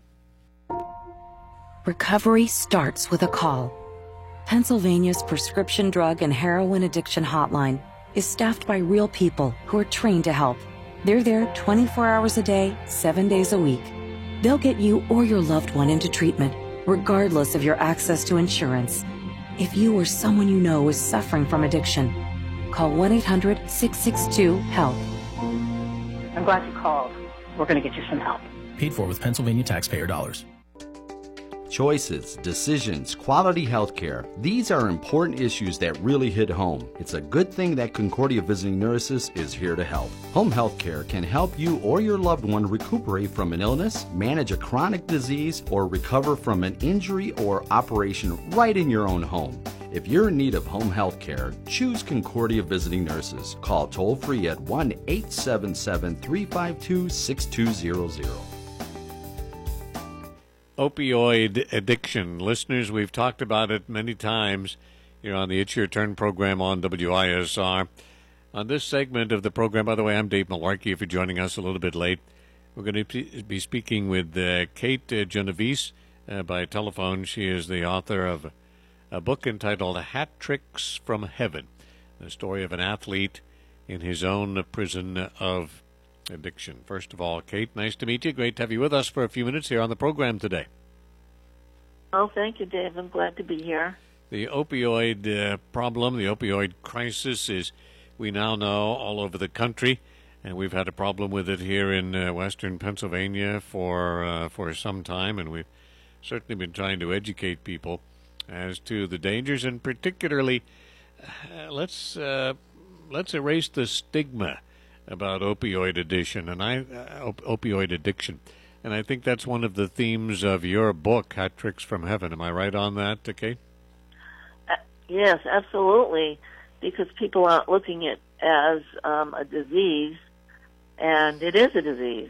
Recovery starts with a call. Pennsylvania's prescription drug and heroin addiction hotline is staffed by real people who are trained to help. They're there 24 hours a day, 7 days a week. They'll get you or your loved one into treatment, regardless of your access to insurance. If you or someone you know is suffering from addiction, call 1-800-662-HELP. I'm glad you called. We're going to get you some help. Paid for with Pennsylvania taxpayer dollars. Choices, decisions, quality health care. These are important issues that really hit home. It's a good thing that Concordia Visiting Nurses is here to help. Home health care can help you or your loved one recuperate from an illness, manage a chronic disease, or recover from an injury or operation right in your own home. If you're in need of home health care, choose Concordia Visiting Nurses. Call toll-free at 1-877-352-6200. Opioid addiction. Listeners, we've talked about it many times here on the It's Your Turn program on WISR. On this segment of the program, by the way, I'm Dave Malarkey. If you're joining us a little bit late, we're going to be speaking with Kate Genovese by telephone. She is the author of a book entitled Hat Tricks from Heaven, the story of an athlete in his own prison of addiction. First of all, Kate, nice to meet you. Great to have you with us for a few minutes here on the program today. Oh, thank you, Dave. I'm glad to be here. The opioid problem, the opioid crisis is, we now know, all over the country. and we've had a problem with it here in western Pennsylvania for some time, and we've certainly been trying to educate people as to the dangers, and particularly let's erase the stigma about opioid addiction, and opioid addiction. And I think that's one of the themes of your book, Hat Tricks from Heaven. Am I right on that, Kate? Yes, absolutely, because people aren't looking at it as a disease, and it is a disease.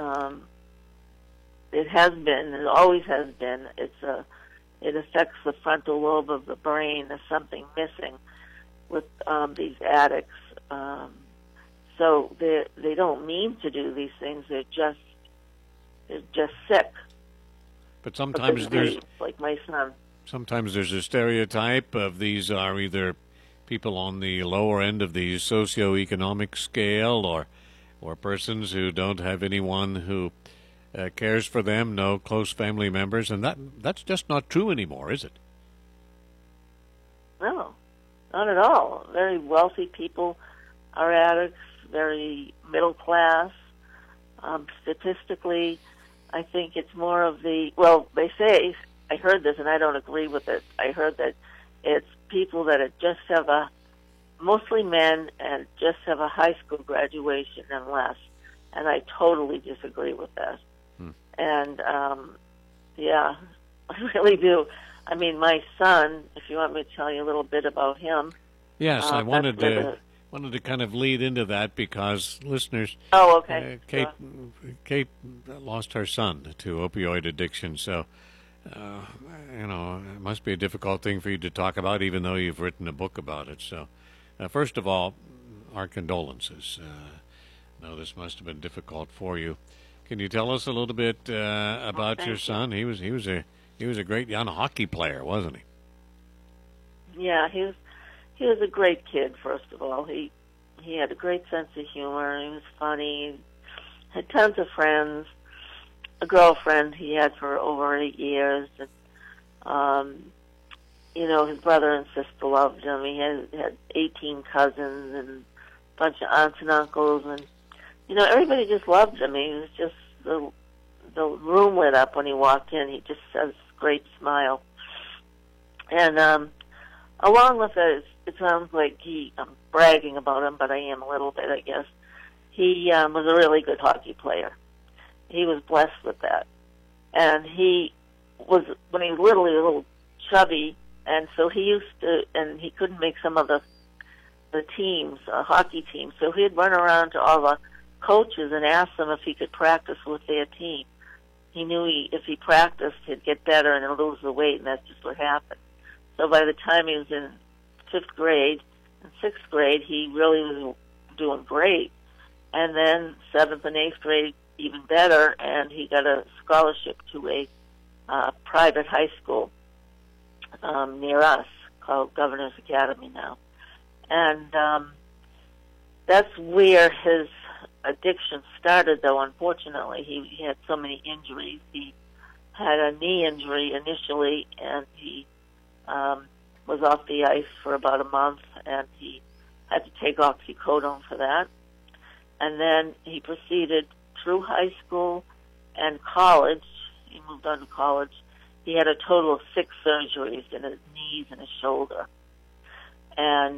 It has been, it always has been. It affects the frontal lobe of the brain. There's something missing with these addicts. So they don't mean to do these things. They're just sick. But sometimes there's, like my son. Sometimes there's a stereotype of these are either people on the lower end of the socioeconomic scale, or persons who don't have anyone who cares for them, no close family members, and that's just not true anymore, is it? No, not at all. Very wealthy people are addicts, very middle class. Statistically, I think it's more of the, well, they say, I heard this and I don't agree with it. I heard that it's people that just have mostly men and just have a high school graduation and less. And I totally disagree with that. And, yeah, I really do. I mean, my son, if you want me to tell you a little bit about him. Yes, I wanted to kind of lead into that because listeners. Oh, okay. Kate lost her son to opioid addiction, so it must be a difficult thing for you to talk about, even though you've written a book about it. So, first of all, our condolences. No, this must have been difficult for you. Can you tell us a little bit about your son? He was a great young hockey player, wasn't he? Yeah, he was a great kid. First of all, he had a great sense of humor. He was funny. Had tons of friends. A girlfriend he had for over 8 years, and his brother and sister loved him. He had 18 cousins and a bunch of aunts and uncles, and everybody just loved him. He was just the room lit up when he walked in. He just has a great smile, and along with it, it sounds like I'm bragging about him, but I am a little bit, I guess. He was a really good hockey player. He was blessed with that. And he was, when he was little, he was a little chubby, and so he used to, and he couldn't make some of the teams, hockey teams, so he'd run around to all the coaches and ask them if he could practice with their team. He knew if he practiced, he'd get better and lose the weight, and that's just what happened. So by the time he was in 5th grade and 6th grade, he really was doing great. And then 7th and 8th grade, even better, and he got a scholarship to a private high school near us called Governor's Academy now. And that's where his addiction started, though, unfortunately. He had so many injuries. He had a knee injury initially, and he was off the ice for about a month, and he had to take oxycodone for that. And then he proceeded through high school and college. He moved on to college. He had a total of 6 surgeries in his knees and his shoulder. And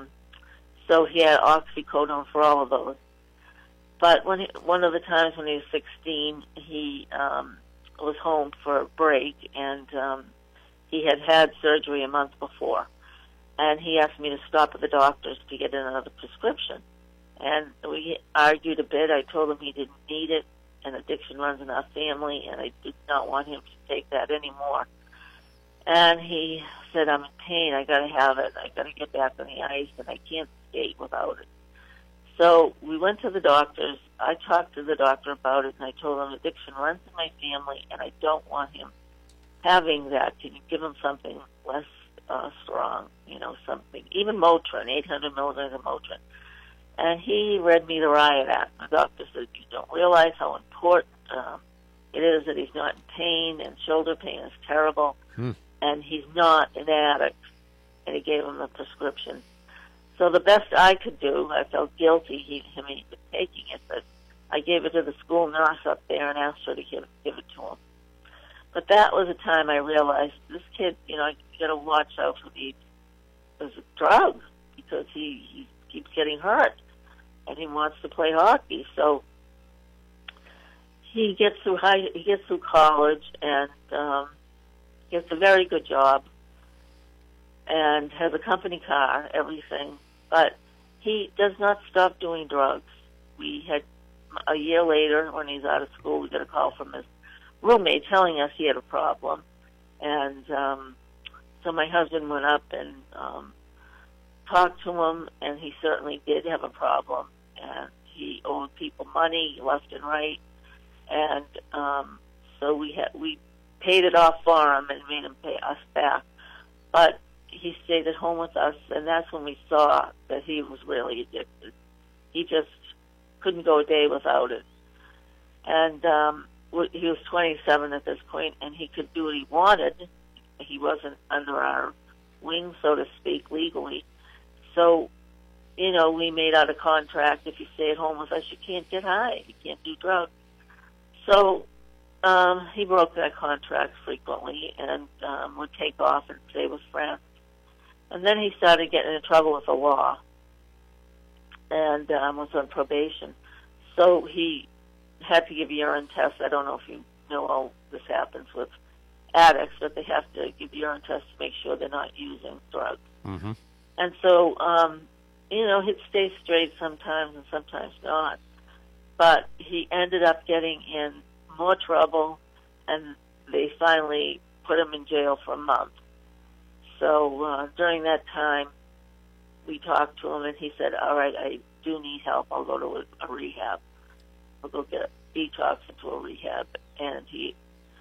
so he had oxycodone for all of those. But one of the times when he was 16, he was home for a break, and he had surgery a month before. And he asked me to stop at the doctor's to get another prescription. And we argued a bit. I told him he didn't need it, and addiction runs in our family, and I did not want him to take that anymore. And he said, I'm in pain. I got to have it. I got to get back on the ice, and I can't skate without it. So we went to the doctors. I talked to the doctor about it, and I told him addiction runs in my family, and I don't want him having that. Can you give him something less strong, something, even Motrin, 800 milligrams of Motrin. And he read me the Riot Act. The doctor said, you don't realize how important it is that he's not in pain, and shoulder pain is terrible, and he's not an addict. And he gave him the prescription. So the best I could do, I felt guilty, him even taking it, but I gave it to the school nurse up there and asked her to give it to him. But that was a time I realized this kid, you got to watch out for these drugs because he keeps getting hurt and he wants to play hockey. So he gets through college and gets a very good job and has a company car, everything. But he does not stop doing drugs. We had a year later, when he's out of school, we got a call from his roommate telling us he had a problem. And so my husband went up and talked to him, and he certainly did have a problem. And he owed people money left and right. And so we paid it off for him and made him pay us back. But he stayed at home with us, and that's when we saw that he was really addicted. He just couldn't go a day without it. And he was 27 at this point, and he could do what he wanted. He wasn't under our wing, so to speak, legally. So, we made out a contract. If you stay at home with us, you can't get high. You can't do drugs. So he broke that contract frequently and would take off and stay with friends. And then he started getting into trouble with the law and was on probation. So he had to give urine tests. I don't know if you know how this happens with addicts, but they have to give urine tests to make sure they're not using drugs. Mm-hmm. And so, he'd stay straight sometimes and sometimes not. But he ended up getting in more trouble, and they finally put him in jail for a month. So during that time, we talked to him, and he said, all right, I do need help. I'll go to a rehab. I'll go get detox into a rehab. And he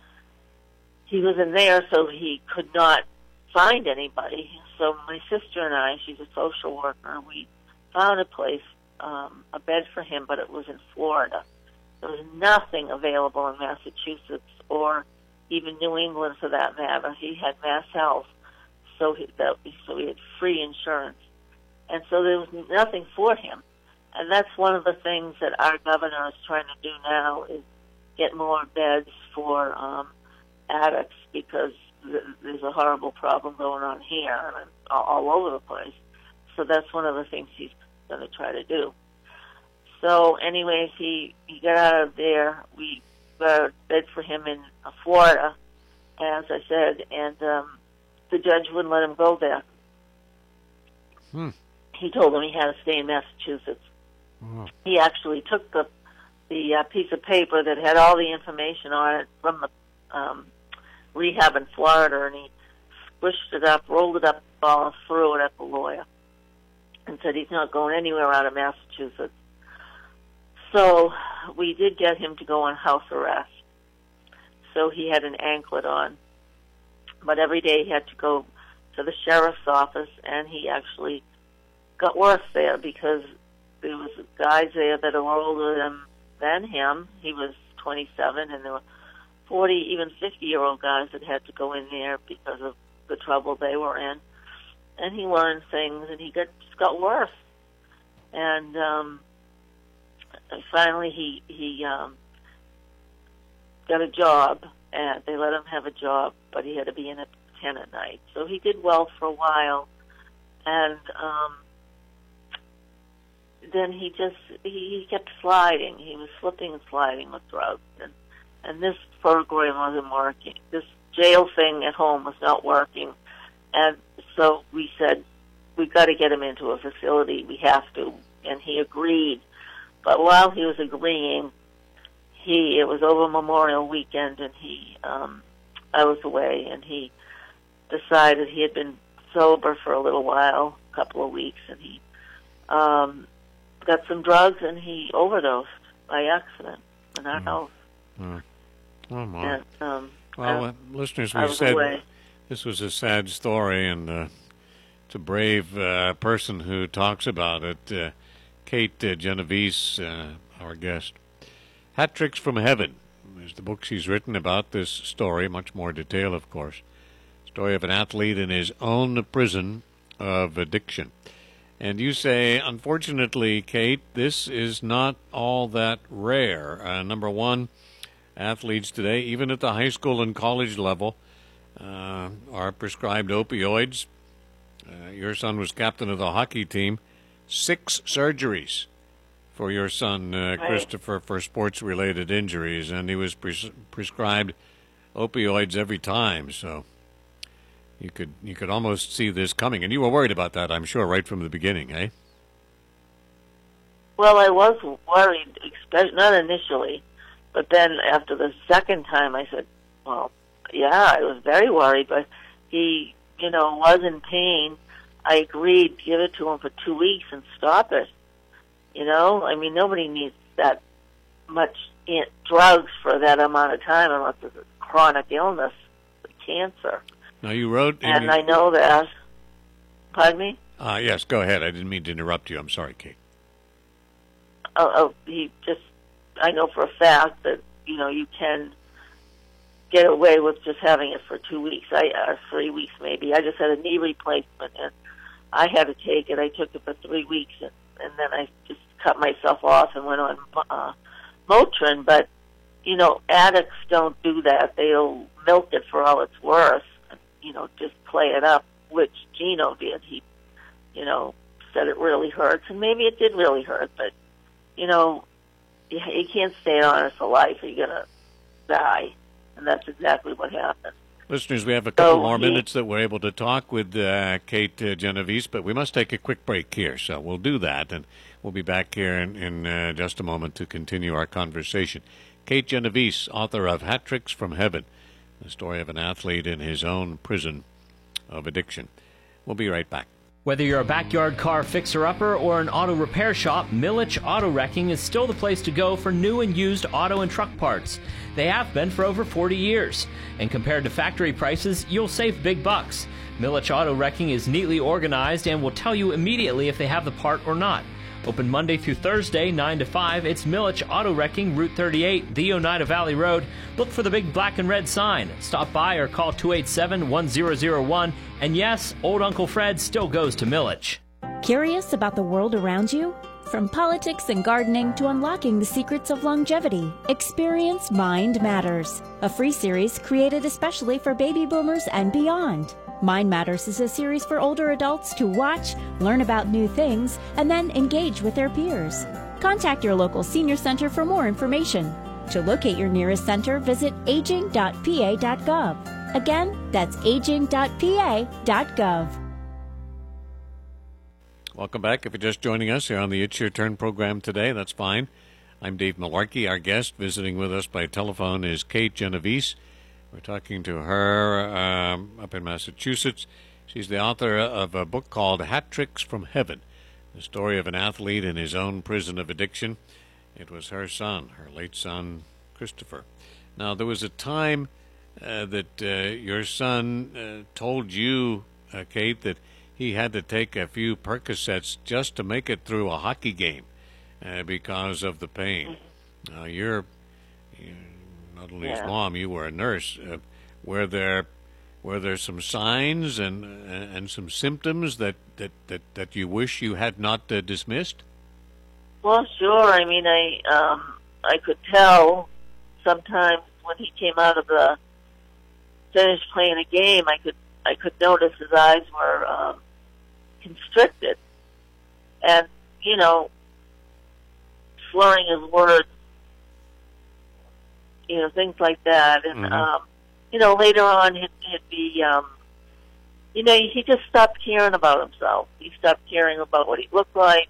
was in there, so he could not find anybody. So my sister and I, she's a social worker, we found a place, a bed for him, but it was in Florida. There was nothing available in Massachusetts or even New England for that matter. He had Mass Health, so he had free insurance. And so there was nothing for him. And that's one of the things that our governor is trying to do now is get more beds for addicts because there's a horrible problem going on here and all over the place. So that's one of the things he's going to try to do. So anyways, he got out of there. We got a bed for him in Florida, as I said, and the judge wouldn't let him go there. He told him he had to stay in Massachusetts. Wow. He actually took the piece of paper that had all the information on it from the rehab in Florida, and he squished it up, rolled it up, and threw it at the lawyer, and said he's not going anywhere out of Massachusetts. So we did get him to go on house arrest. So he had an anklet on, but every day he had to go to the sheriff's office, and he actually got worse there because there was guys there that were older than him. He was 27, and there were 40, even 50-year-old guys that had to go in there because of the trouble they were in. And he learned things, and he just got worse. And finally he got a job, and they let him have a job, but he had to be in at 10 at night. So he did well for a while, and then he kept sliding. He was slipping and sliding with drugs, and this program wasn't working. This jail thing at home was not working, and so we said, we've got to get him into a facility. We have to, and he agreed. But while he was agreeing, it was over Memorial Weekend, and I was away, and he decided he had been sober for a little while, a couple of weeks, and he got some drugs, and he overdosed by accident in our house. Oh, my. And, well, listeners, we said this was a sad story, and it's a brave person who talks about it. Kate Genovese, our guest. Hat Tricks from Heaven is the book she's written about this story, much more detail, of course. Story of an athlete in his own prison of addiction. And you say, unfortunately, Kate, this is not all that rare. Number one, athletes today, even at the high school and college level, are prescribed opioids. Your son was captain of the hockey team. 6 surgeries for your son, Christopher, for sports-related injuries, and he was prescribed opioids every time. So you could almost see this coming, and you were worried about that, I'm sure, right from the beginning, eh? Well, I was worried, not initially, but then after the second time, I said, well, yeah, I was very worried, but he, was in pain. I agreed to give it to him for 2 weeks and stop it. I mean, nobody needs that much drugs for that amount of time unless it's a chronic illness, like cancer. Now, you wrote... And I know that. Pardon me? Yes, go ahead. I didn't mean to interrupt you. I'm sorry, Kate. I know for a fact that, you can get away with just having it for 2 weeks, or 3 weeks maybe. I just had a knee replacement, and I had to take it. I took it for 3 weeks, and then I just cut myself off and went on Motrin. But, addicts don't do that. They'll milk it for all it's worth, and, just play it up, which Gino did. He, said it really hurts, and maybe it did really hurt, but, you can't stay on it for life, or you're going to die. And that's exactly what happened. Listeners, we have a couple more minutes that we're able to talk with Kate Genovese, but we must take a quick break here, so we'll do that, and we'll be back here in just a moment to continue our conversation. Kate Genovese, author of Hat Tricks from Heaven, the story of an athlete in his own prison of addiction. We'll be right back. Whether you're a backyard car fixer-upper or an auto repair shop, Milich Auto Wrecking is still the place to go for new and used auto and truck parts. They have been for over 40 years. And compared to factory prices, you'll save big bucks. Milich Auto Wrecking is neatly organized and will tell you immediately if they have the part or not. Open Monday through Thursday, 9 to 5. It's Milich Auto Wrecking, Route 38, the Oneida Valley Road. Look for the big black and red sign. Stop by or call 287-1001. And yes, old Uncle Fred still goes to Milich. Curious about the world around you? From politics and gardening to unlocking the secrets of longevity, experience Mind Matters, a free series created especially for baby boomers and beyond. Mind Matters is a series for older adults to watch, learn about new things, and then engage with their peers. Contact your local senior center for more information. To locate your nearest center, visit aging.pa.gov. Again, that's aging.pa.gov. Welcome back. If you're just joining us here on the It's Your Turn program today, that's fine. I'm Dave Malarkey. Our guest visiting with us by telephone is Kate Genovese. We're talking to her up in Massachusetts. She's the author of a book called Hat Tricks from Heaven, the story of an athlete in his own prison of addiction. It was her son, her late son, Christopher. Now, there was a time that your son told you, Kate, that he had to take a few Percocets just to make it through a hockey game because of the pain. You're not only his mom, you were a nurse. Were there some signs and some symptoms that you wish you had not dismissed? Well, sure. I mean, I could tell sometimes when he came out of the finished playing a game, I could notice his eyes were constricted, and slurring his words, things like that. And later on, he'd be, he just stopped caring about himself. He stopped caring about what he looked like.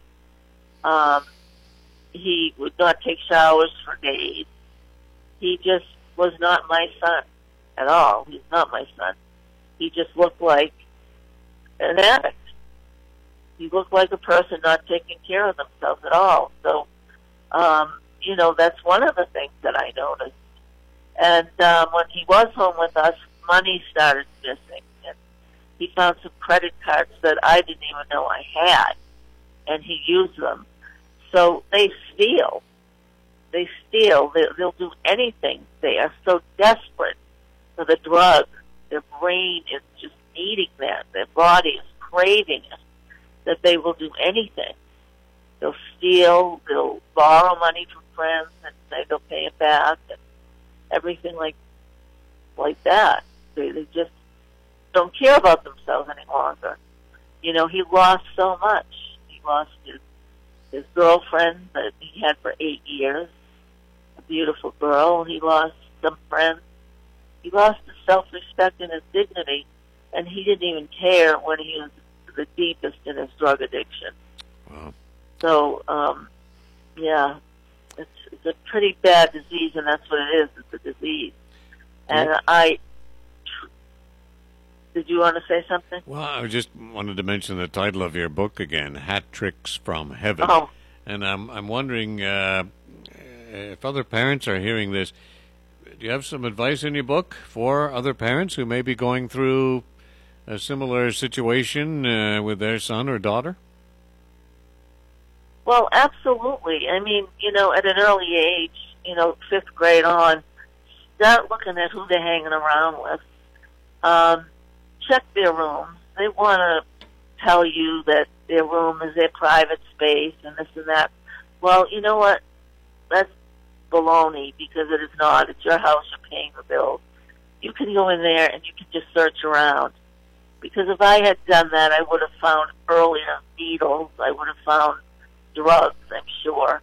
He would not take showers for days. He just was not my son at all. He's not my son. He just looked like an addict. He looked like a person not taking care of themselves at all. So, that's one of the things that I noticed. And when he was home with us, money started missing. And he found some credit cards that I didn't even know I had, and he used them. So they steal. They steal. They'll do anything. They are so desperate for the drug. Their brain is just needing that. Their body is craving it. that they will do anything. They'll steal, they'll borrow money from friends and say they'll pay it back, and everything like that. They just don't care about themselves any longer. You know, he lost so much. He lost his girlfriend that he had for 8 years, a beautiful girl. He lost some friends. He lost his self-respect and his dignity, and he didn't even care when he was the deepest in his drug addiction. Wow. So, yeah, it's a pretty bad disease, and that's what it is. It's a disease. And did you want to say something? Well, I just wanted to mention the title of your book again, Hat Tricks from Heaven. Oh. And I'm wondering if other parents are hearing this, do you have some advice in your book for other parents who may be going through a similar situation with their son or daughter? Well, absolutely. I mean, you know, at an early age, you know, 5th grade on, start looking at who they're hanging around with. Check their rooms. They want to tell you that their room is their private space and this and that. Well, you know what? That's baloney, because it is not. It's your house. You're paying the bills. You can go in there and you can just search around. Because if I had done that, I would have found earlier needles. I would have found drugs, I'm sure.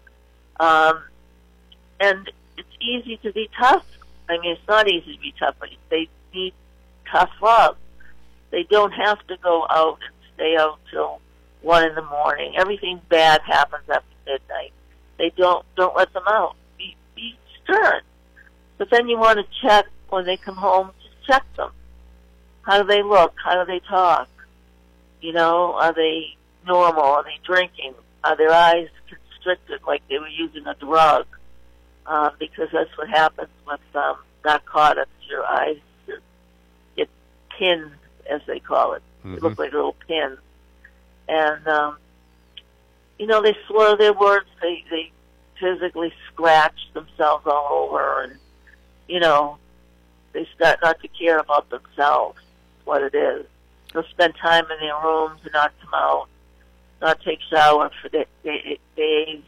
And it's easy to be tough. I mean, it's not easy to be tough, but they need tough love. They don't have to go out and stay out till 1 in the morning. Everything bad happens after midnight. They don't let them out. Be stern. But then you want to check when they come home. Just check them. How do they look? How do they talk? You know, are they normal? Are they drinking? Are their eyes constricted like they were using a drug? Because that's what happens with narcotics. Your eyes get pinned, as they call it. Mm-hmm. They look like little pins. And, you know, they slur their words. They physically scratch themselves all over. And, you know, they start not to care about themselves, what it is. They'll spend time in their rooms and not come out, not take showers for days.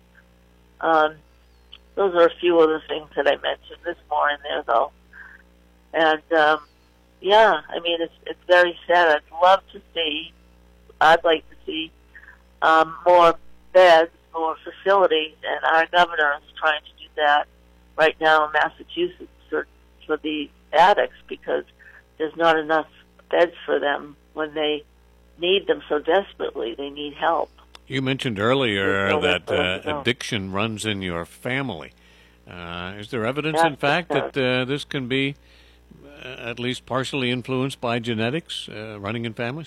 Those are a few of the things that I mentioned. There's more in there, though. And, yeah, I mean, it's very sad. I'd like to see more beds, more facilities, and our governor is trying to do that right now in Massachusetts for the addicts, because there's not enough beds for them when they need them so desperately. They need help. You mentioned earlier that addiction runs in your family. Is there evidence, in fact, that this can be at least partially influenced by genetics running in families?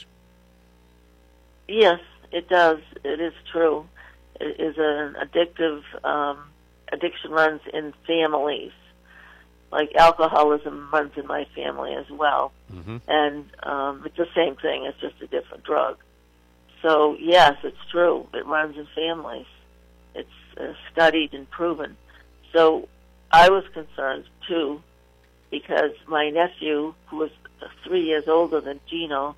Yes, it does. It is true. It is an addictive addiction runs in families. Like alcoholism runs in my family as well. Mm-hmm. And it's the same thing. It's just a different drug. So, yes, it's true. It runs in families. It's studied and proven. So I was concerned, too, because my nephew, who was 3 years older than Gino,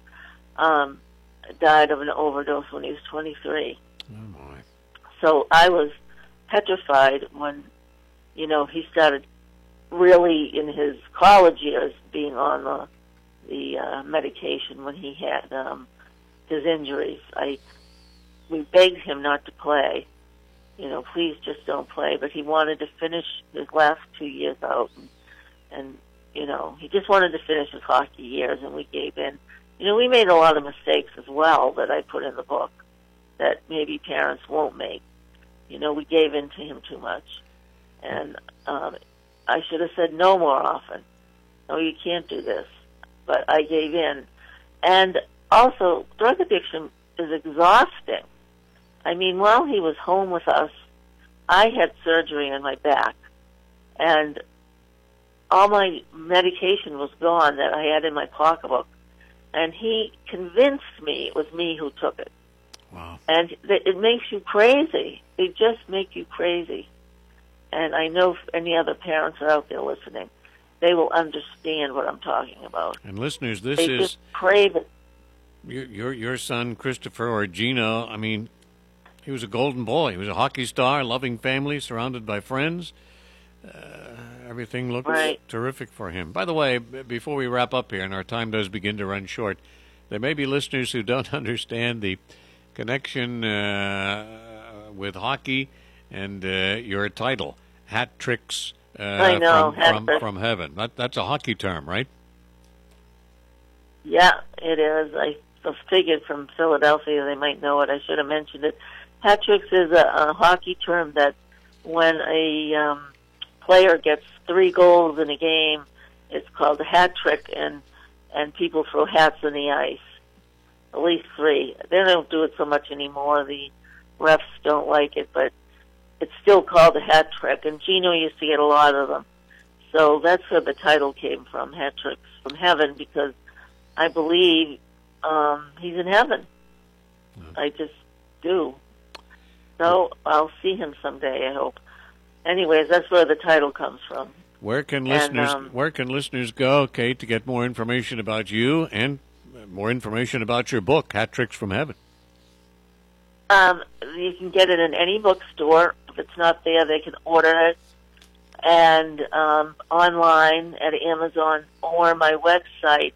died of an overdose when he was 23. Oh, my. So I was petrified when, you know, he started really in his college years being on the medication when he had his injuries. We begged him not to play. You know, please just don't play. But he wanted to finish his last 2 years out. And, you know, he just wanted to finish his hockey years, and we gave in. You know, we made a lot of mistakes as well that I put in the book that maybe parents won't make. You know, we gave in to him too much. And I should have said no more often. No, you can't do this. But I gave in. And also, drug addiction is exhausting. I mean, while he was home with us, I had surgery on my back. And all my medication was gone that I had in my pocketbook. And he convinced me it was me who took it. Wow. And it makes you crazy. They just make you crazy. And I know if any other parents are out there listening, they will understand what I'm talking about. And listeners, this they is just crave it. your son Christopher, or Gino, I mean, he was a golden boy. He was a hockey star, loving family, surrounded by friends. Everything looked terrific for him. By the way, before we wrap up here, and our time does begin to run short, there may be listeners who don't understand the connection with hockey and your title, Hat Tricks from Heaven. That's a hockey term, right? Yeah, it is. I figured from Philadelphia they might know it. I should have mentioned it. Hat tricks is a hockey term that when a player gets 3 goals in a game, it's called a hat trick, and people throw hats in the ice. At least 3. They don't do it so much anymore. The refs don't like it, but it's still called a hat trick, and Gino used to get a lot of them. So that's where the title came from, Hat Tricks from Heaven, because I believe he's in heaven. I just do. So I'll see him someday, I hope. Anyways, that's where the title comes from. Where can listeners go, Kate, to get more information about you and more information about your book, Hat Tricks from Heaven? You can get it in any bookstore. If it's not there, they can order it. And online at Amazon or my website,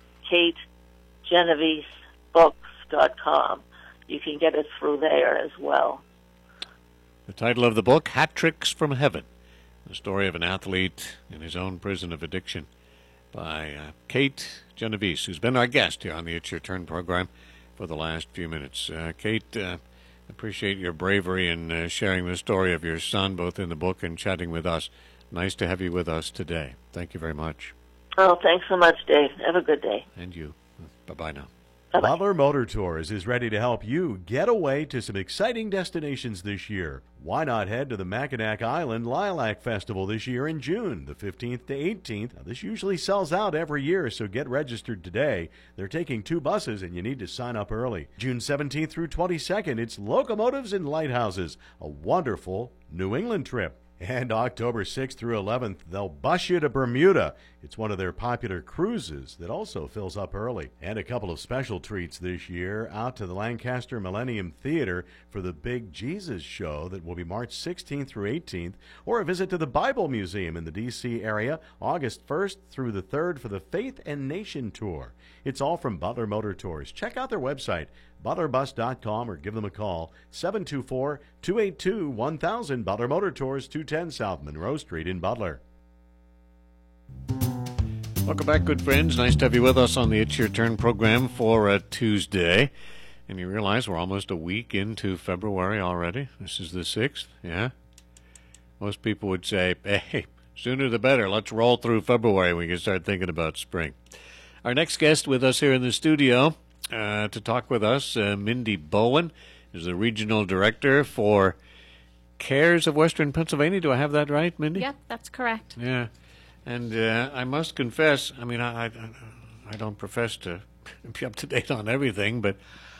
KateGenevieseBooks.com. You can get it through there as well. The title of the book, Hat Tricks from Heaven, the story of an athlete in his own prison of addiction, by Kate Genovese, who's been our guest here on the It's Your Turn program for the last few minutes. Kate, appreciate your bravery in sharing the story of your son, both in the book and chatting with us. Nice to have you with us today. Thank you very much. Oh, thanks so much, Dave. Have a good day. And you. Bye-bye now. Bye-bye. Butler Motor Tours is ready to help you get away to some exciting destinations this year. Why not head to the Mackinac Island Lilac Festival this year in June, the 15th to 18th. Now, this usually sells out every year, so get registered today. They're taking 2 buses, and you need to sign up early. June 17th through 22nd, it's Locomotives and Lighthouses, a wonderful New England trip. And October 6th through 11th, they'll bus you to Bermuda. It's one of their popular cruises that also fills up early. And a couple of special treats this year, out to the Lancaster Millennium Theater for the Big Jesus Show that will be March 16th through 18th, or a visit to the Bible Museum in the D.C. area, August 1st through the 3rd for the Faith and Nation Tour. It's all from Butler Motor Tours. Check out their website, ButlerBus.com, or give them a call, 724-282-1000, Butler Motor Tours, 210 South Monroe Street in Butler. Welcome back, good friends. Nice to have you with us on the It's Your Turn program for a Tuesday. And you realize we're almost a week into February already. This is the 6th, yeah? Most people would say, hey, sooner the better. Let's roll through February. We can start thinking about spring. Our next guest with us here in the studio to talk with us, Mindy Bowen, is the regional director for CARES of Western Pennsylvania. Do I have that right, Mindy? Yep, that's correct. Yeah. And I must confess, I mean, I don't profess to be up to date on everything, but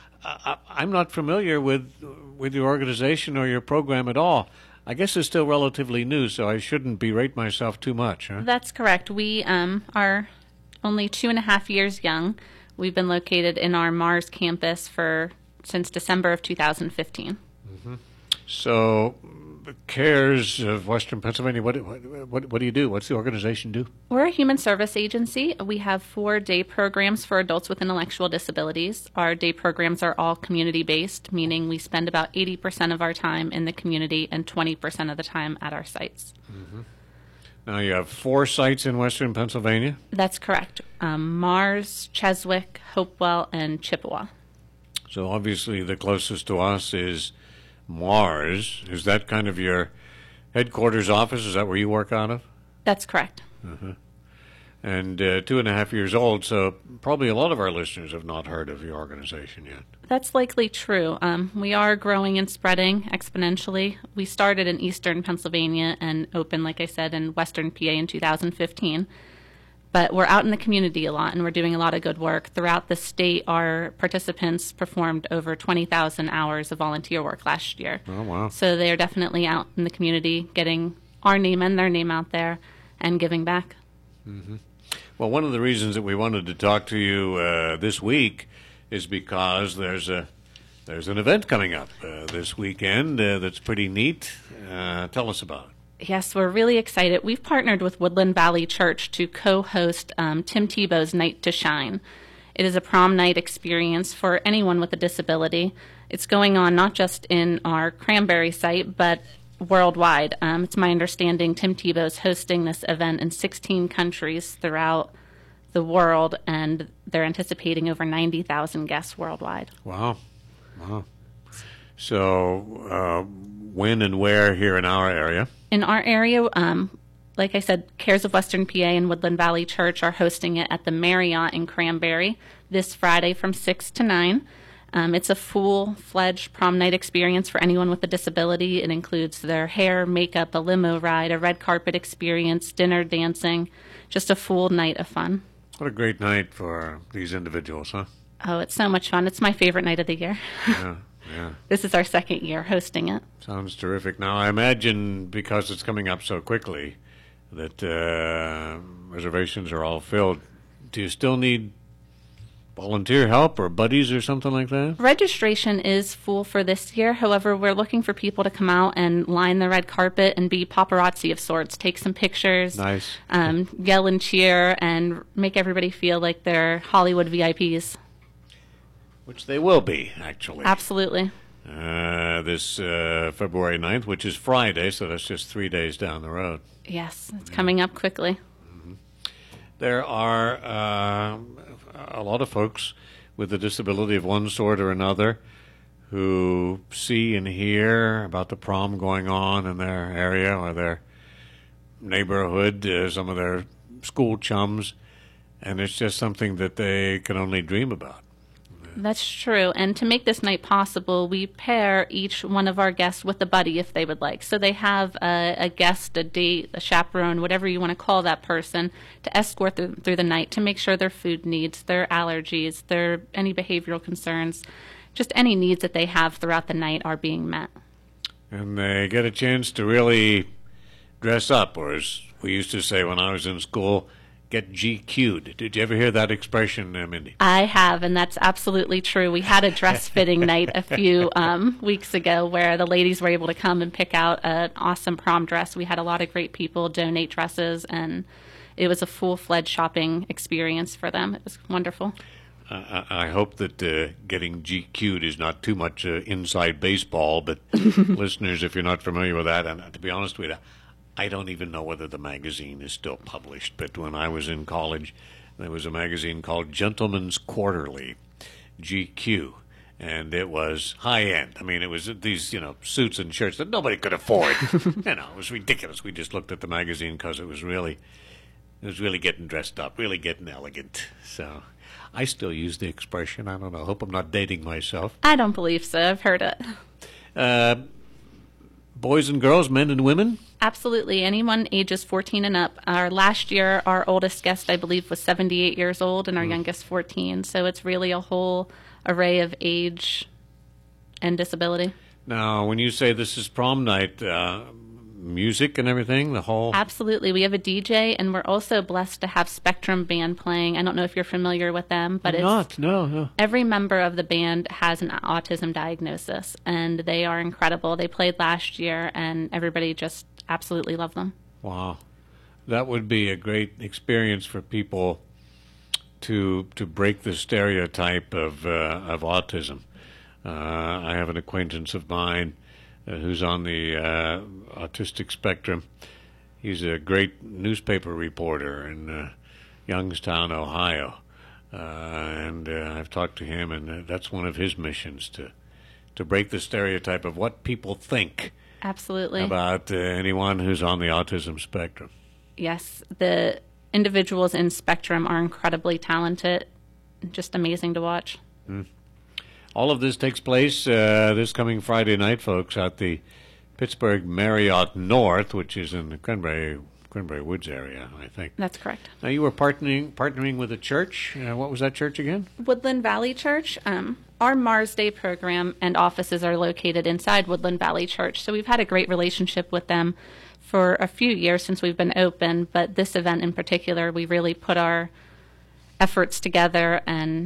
I'm not familiar with your organization or your program at all. I guess it's still relatively new, so I shouldn't berate myself too much, huh? That's correct. We are only 2.5 years young. We've been located in our Mars campus since December of 2015. Mm-hmm. So, CARES of Western Pennsylvania, what do you do? What's the organization do? We're a human service agency. We have 4 day programs for adults with intellectual disabilities. Our day programs are all community-based, meaning we spend about 80% of our time in the community and 20% of the time at our sites. Mm-hmm. Now, you have 4 sites in Western Pennsylvania? That's correct. Mars, Cheswick, Hopewell, and Chippewa. So, obviously, the closest to us is Mars. Is that kind of your headquarters office? Is that where you work out of? That's correct. Uh-huh. And 2.5 years old, so probably a lot of our listeners have not heard of your organization yet. That's likely true. We are growing and spreading exponentially. We started in eastern Pennsylvania and opened, like I said, in western PA in 2015. But we're out in the community a lot, and we're doing a lot of good work. Throughout the state, our participants performed over 20,000 hours of volunteer work last year. Oh, wow. So they're definitely out in the community, getting our name and their name out there and giving back. Mm-hmm. Well, one of the reasons that we wanted to talk to you this week is because there's an event coming up this weekend that's pretty neat. Tell us about it. Yes, we're really excited. We've partnered with Woodland Valley Church to co-host Tim Tebow's Night to Shine. It is a prom night experience for anyone with a disability. It's going on not just in our Cranberry site, but worldwide. It's my understanding Tim Tebow's hosting this event in 16 countries throughout the world, and they're anticipating over 90,000 guests worldwide. Wow. So when and where here in our area? In our area, like I said, Cares of Western PA and Woodland Valley Church are hosting it at the Marriott in Cranberry this Friday from 6 to 9. It's a full-fledged prom night experience for anyone with a disability. It includes their hair, makeup, a limo ride, a red carpet experience, dinner, dancing, just a full night of fun. What a great night for these individuals, huh? Oh, it's so much fun. It's my favorite night of the year. Yeah. This is our second year hosting it. Sounds terrific. Now, I imagine because it's coming up so quickly that reservations are all filled. Do you still need volunteer help or buddies or something like that? Registration is full for this year. However, we're looking for people to come out and line the red carpet and be paparazzi of sorts, take some pictures, nice, yell and cheer, and make everybody feel like they're Hollywood VIPs. Which they will be, actually. Absolutely. This February 9th, which is Friday, so that's just 3 days down the road. Yes, it's coming up quickly. Mm-hmm. There are a lot of folks with a disability of one sort or another who see and hear about the prom going on in their area or their neighborhood, some of their school chums, and it's just something that they can only dream about. That's true. And to make this night possible, we pair each one of our guests with a buddy if they would like. So they have a guest, a date, a chaperone, whatever you want to call that person, to escort them through the night to make sure their food needs, their allergies, their any behavioral concerns, just any needs that they have throughout the night are being met. And they get a chance to really dress up, or as we used to say when I was in school, get GQ'd. Did you ever hear that expression, Mindy? I have, and that's absolutely true. We had a dress fitting night a few weeks ago where the ladies were able to come and pick out an awesome prom dress. We had a lot of great people donate dresses, and it was a full-fledged shopping experience for them. It was wonderful. I hope that getting GQ'd is not too much inside baseball, but listeners, if you're not familiar with that, and to be honest with you, I don't even know whether the magazine is still published, but when I was in college, there was a magazine called Gentleman's Quarterly, GQ, and it was high-end. I mean, it was these, suits and shirts that nobody could afford. It was ridiculous. We just looked at the magazine because it was really getting dressed up, really getting elegant. So I still use the expression. I don't know. I hope I'm not dating myself. I don't believe so. I've heard it. Boys and girls, men and women? Absolutely. Anyone ages 14 and up. Last year, our oldest guest, I believe, was 78 years old, and our youngest 14. So it's really a whole array of age and disability. Now, when you say this is prom night, music and everything, the whole... Absolutely. We have a DJ, and we're also blessed to have Spectrum Band playing. I don't know if you're familiar with them, but No. Every member of the band has an autism diagnosis, and they are incredible. They played last year, and everybody just absolutely loved them. Wow. That would be a great experience for people to break the stereotype of autism. I have an acquaintance of mine who's on the autistic spectrum. He's a great newspaper reporter in Youngstown, Ohio. And I've talked to him, and that's one of his missions, to break the stereotype of what people think Absolutely. about anyone who's on the autism spectrum. Yes, the individuals in Spectrum are incredibly talented, just amazing to watch. All of this takes place this coming Friday night, folks, at the Pittsburgh Marriott North, which is in the Cranberry Woods area, I think. That's correct. Now, you were partnering with a church. What was that church again? Woodland Valley Church. Our Mars Day program and offices are located inside Woodland Valley Church, so we've had a great relationship with them for a few years since we've been open, but this event in particular, we really put our efforts together and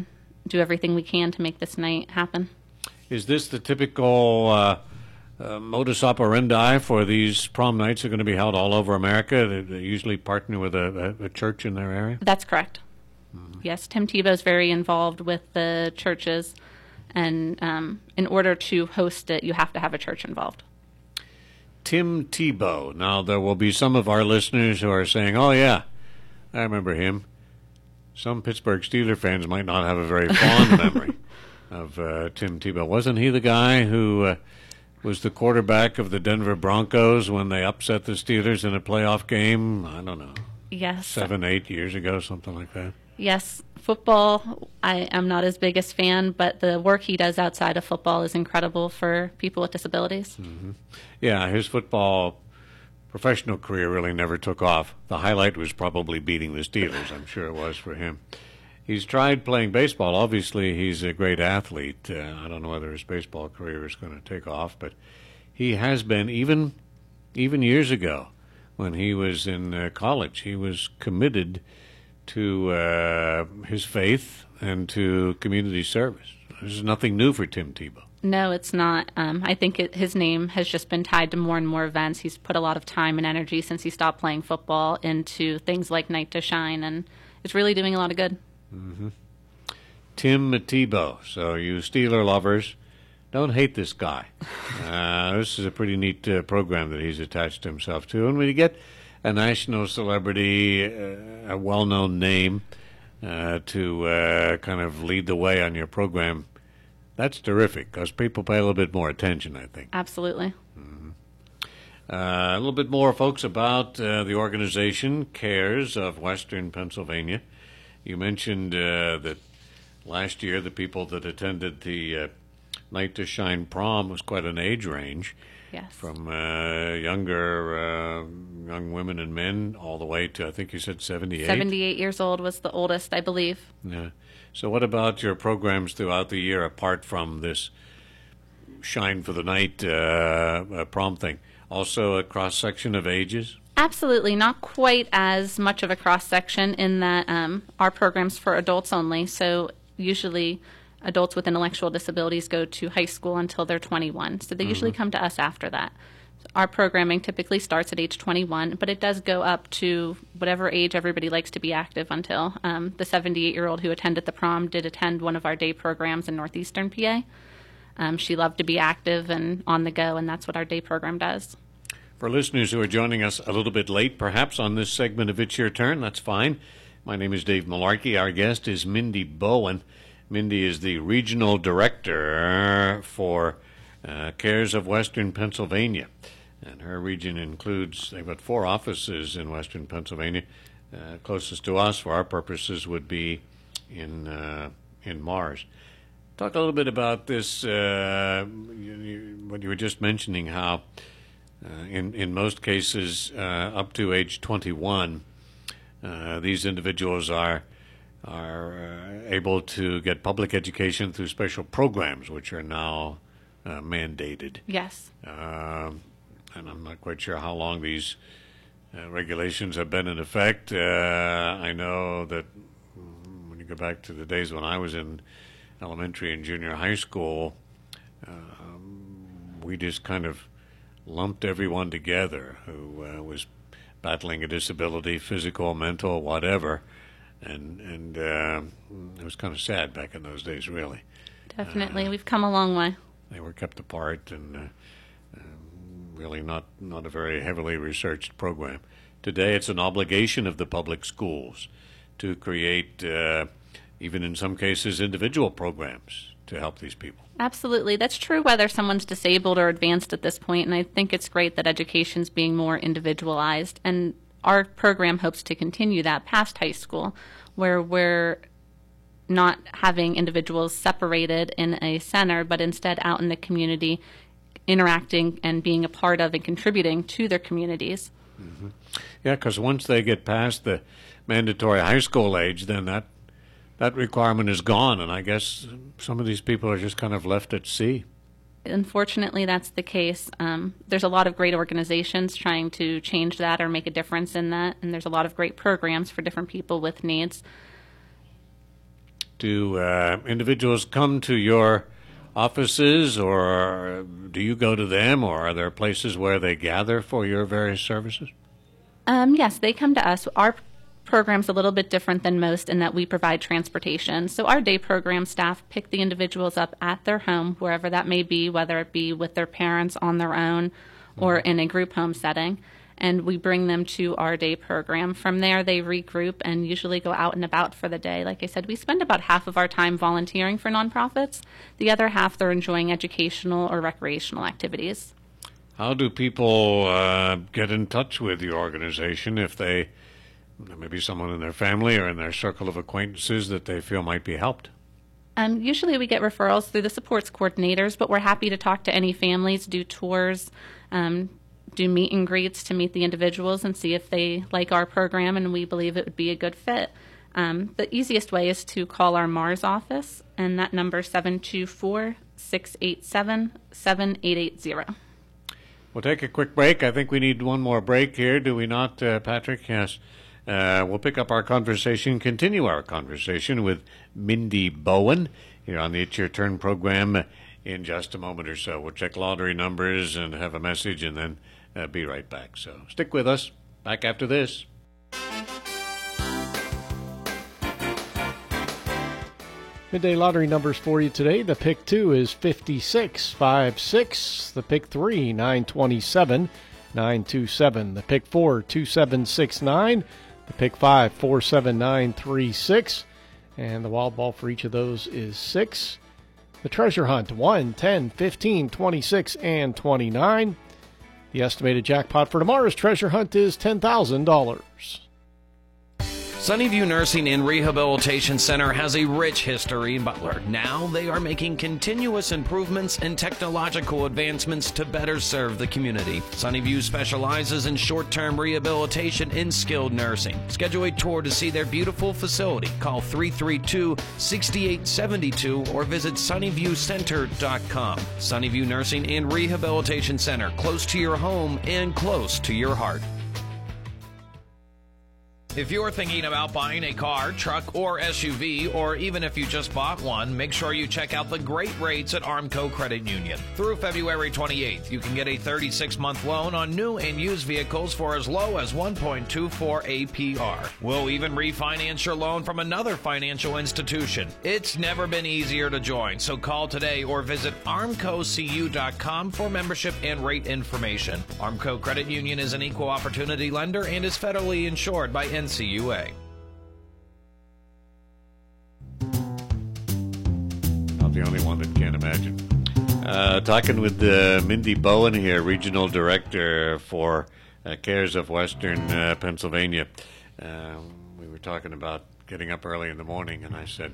do everything we can to make this night happen. Is this the typical modus operandi for these prom nights are going to be held all over America? They usually partner with a church in their area? That's correct. Mm-hmm. Yes, Tim Tebow is very involved with the churches, and in order to host it, you have to have a church involved. Tim Tebow. Now, there will be some of our listeners who are saying, oh, yeah, I remember him. Some Pittsburgh Steelers fans might not have a very fond memory of Tim Tebow. Wasn't he the guy who was the quarterback of the Denver Broncos when they upset the Steelers in a playoff game? I don't know. Yes. 7-8 years ago, something like that. Yes. Football, I am not his biggest fan, but the work he does outside of football is incredible for people with disabilities. Mm-hmm. Yeah, his football professional career really never took off. The highlight was probably beating the Steelers. I'm sure it was for him. He's tried playing baseball. Obviously, he's a great athlete. I don't know whether his baseball career is going to take off, but he has been, even years ago when he was in college, he was committed to his faith and to community service. This is nothing new for Tim Tebow. No, it's not. I think his name has just been tied to more and more events. He's put a lot of time and energy since he stopped playing football into things like Night to Shine, and it's really doing a lot of good. Mm-hmm. Tim Tebow. So you Steeler lovers, don't hate this guy. This is a pretty neat program that he's attached himself to. And when you get a national celebrity, a well-known name, to kind of lead the way on your program, that's terrific because people pay a little bit more attention, I think. Absolutely. Mm-hmm. A little bit more, folks, about the organization CARES of Western Pennsylvania. You mentioned that last year the people that attended the Night to Shine prom was quite an age range. Yes. From younger young women and men all the way to, I think you said 78? 78 years old was the oldest, I believe. Yeah. So what about your programs throughout the year apart from this Shine for the Night prom thing? Also a cross-section of ages? Absolutely. Not quite as much of a cross-section in that our program's for adults only. So usually adults with intellectual disabilities go to high school until they're 21. So they usually come to us after that. Our programming typically starts at age 21, but it does go up to whatever age everybody likes to be active until. The 78-year-old who attended the prom did attend one of our day programs in northeastern PA. She loved to be active and on the go, and that's what our day program does. For listeners who are joining us a little bit late, perhaps on this segment of It's Your Turn, that's fine. My name is Dave Malarkey. Our guest is Mindy Bowen. Mindy is the regional director for CARES of Western Pennsylvania. And her region includes, they've got 4 offices in Western Pennsylvania. Closest to us for our purposes would be in Mars. Talk a little bit about this, what you were just mentioning, how in most cases up to age 21, these individuals are able to get public education through special programs, which are now mandated. Yes. And I'm not quite sure how long these regulations have been in effect. I know that when you go back to the days when I was in elementary and junior high school, we just kind of lumped everyone together who was battling a disability, physical, mental, whatever. And it was kind of sad back in those days, really. Definitely. We've come a long way. They were kept apart and really not a very heavily researched program. Today it's an obligation of the public schools to create, even in some cases, individual programs to help these people. Absolutely. That's true whether someone's disabled or advanced at this point, and I think it's great that education's being more individualized, and our program hopes to continue that past high school, where we're not having individuals separated in a center, but instead out in the community interacting and being a part of and contributing to their communities. Mm-hmm. Yeah, because once they get past the mandatory high school age, then that requirement is gone, and I guess some of these people are just kind of left at sea. Unfortunately, that's the case. There's a lot of great organizations trying to change that or make a difference in that, and there's a lot of great programs for different people with needs. Do individuals come to your offices, or do you go to them, or are there places where they gather for your various services? Yes, they come to us. Our program's a little bit different than most in that we provide transportation. So our day program staff pick the individuals up at their home, wherever that may be, whether it be with their parents on their own or in a group home setting, and we bring them to our day program. From there, they regroup and usually go out and about for the day. Like I said, we spend about half of our time volunteering for nonprofits. The other half, they're enjoying educational or recreational activities. How do people get in touch with your organization if they, maybe someone in their family or in their circle of acquaintances that they feel might be helped? Usually we get referrals through the supports coordinators, but we're happy to talk to any families, do tours, do meet and greets to meet the individuals and see if they like our program and we believe it would be a good fit. The easiest way is to call our Mars office, and that number is 724-687-7880. We'll take a quick break. I think we need one more break here, do we not, Patrick? Yes. We'll pick up our conversation, continue our conversation with Mindy Bowen here on the It's Your Turn program in just a moment or so. We'll check lottery numbers and have a message and then be right back. So stick with us. Back after this. Midday lottery numbers for you today. The pick 2 is 5656. The pick 3, 927, 927. The pick 4, 2769. The pick 5, 47936. And the wild ball for each of those is 6. The treasure hunt, 1, 10, 15, 26, and 29. The estimated jackpot for tomorrow's treasure hunt is $10,000. Sunnyview Nursing and Rehabilitation Center has a rich history in Butler. Now they are making continuous improvements and technological advancements to better serve the community. Sunnyview specializes in short-term rehabilitation and skilled nursing. Schedule a tour to see their beautiful facility. Call 332-6872 or visit sunnyviewcenter.com. Sunnyview Nursing and Rehabilitation Center, close to your home and close to your heart. If you're thinking about buying a car, truck, or SUV, or even if you just bought one, make sure you check out the great rates at Armco Credit Union. Through February 28th, you can get a 36-month loan on new and used vehicles for as low as 1.24 APR. We'll even refinance your loan from another financial institution. It's never been easier to join, so call today or visit armcocu.com for membership and rate information. Armco Credit Union is an equal opportunity lender and is federally insured by NCUA. Not the only one that can't imagine. Talking with Mindy Bowen here, Regional Director for CARES of Western Pennsylvania. We were talking about getting up early in the morning, and I said,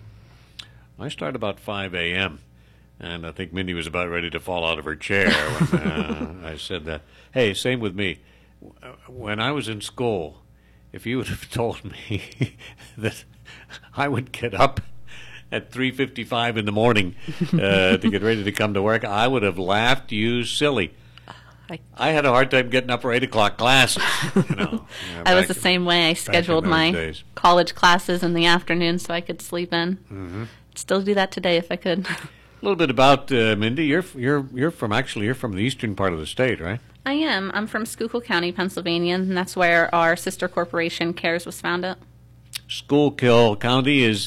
I start about 5 a.m., and I think Mindy was about ready to fall out of her chair when I said that. Hey, same with me. When I was in school, if you would have told me that I would get up at 3:55 in the morning to get ready to come to work, I would have laughed you silly. I had a hard time getting up for 8 o'clock classes. I was the same way. I scheduled my college classes in the afternoon so I could sleep in. Mm-hmm. Still do that today if I could. A little bit about Mindy. You're from the eastern part of the state, right? I am. I'm from Schuylkill County, Pennsylvania, and that's where our sister corporation, CARES, was founded. Schuylkill County is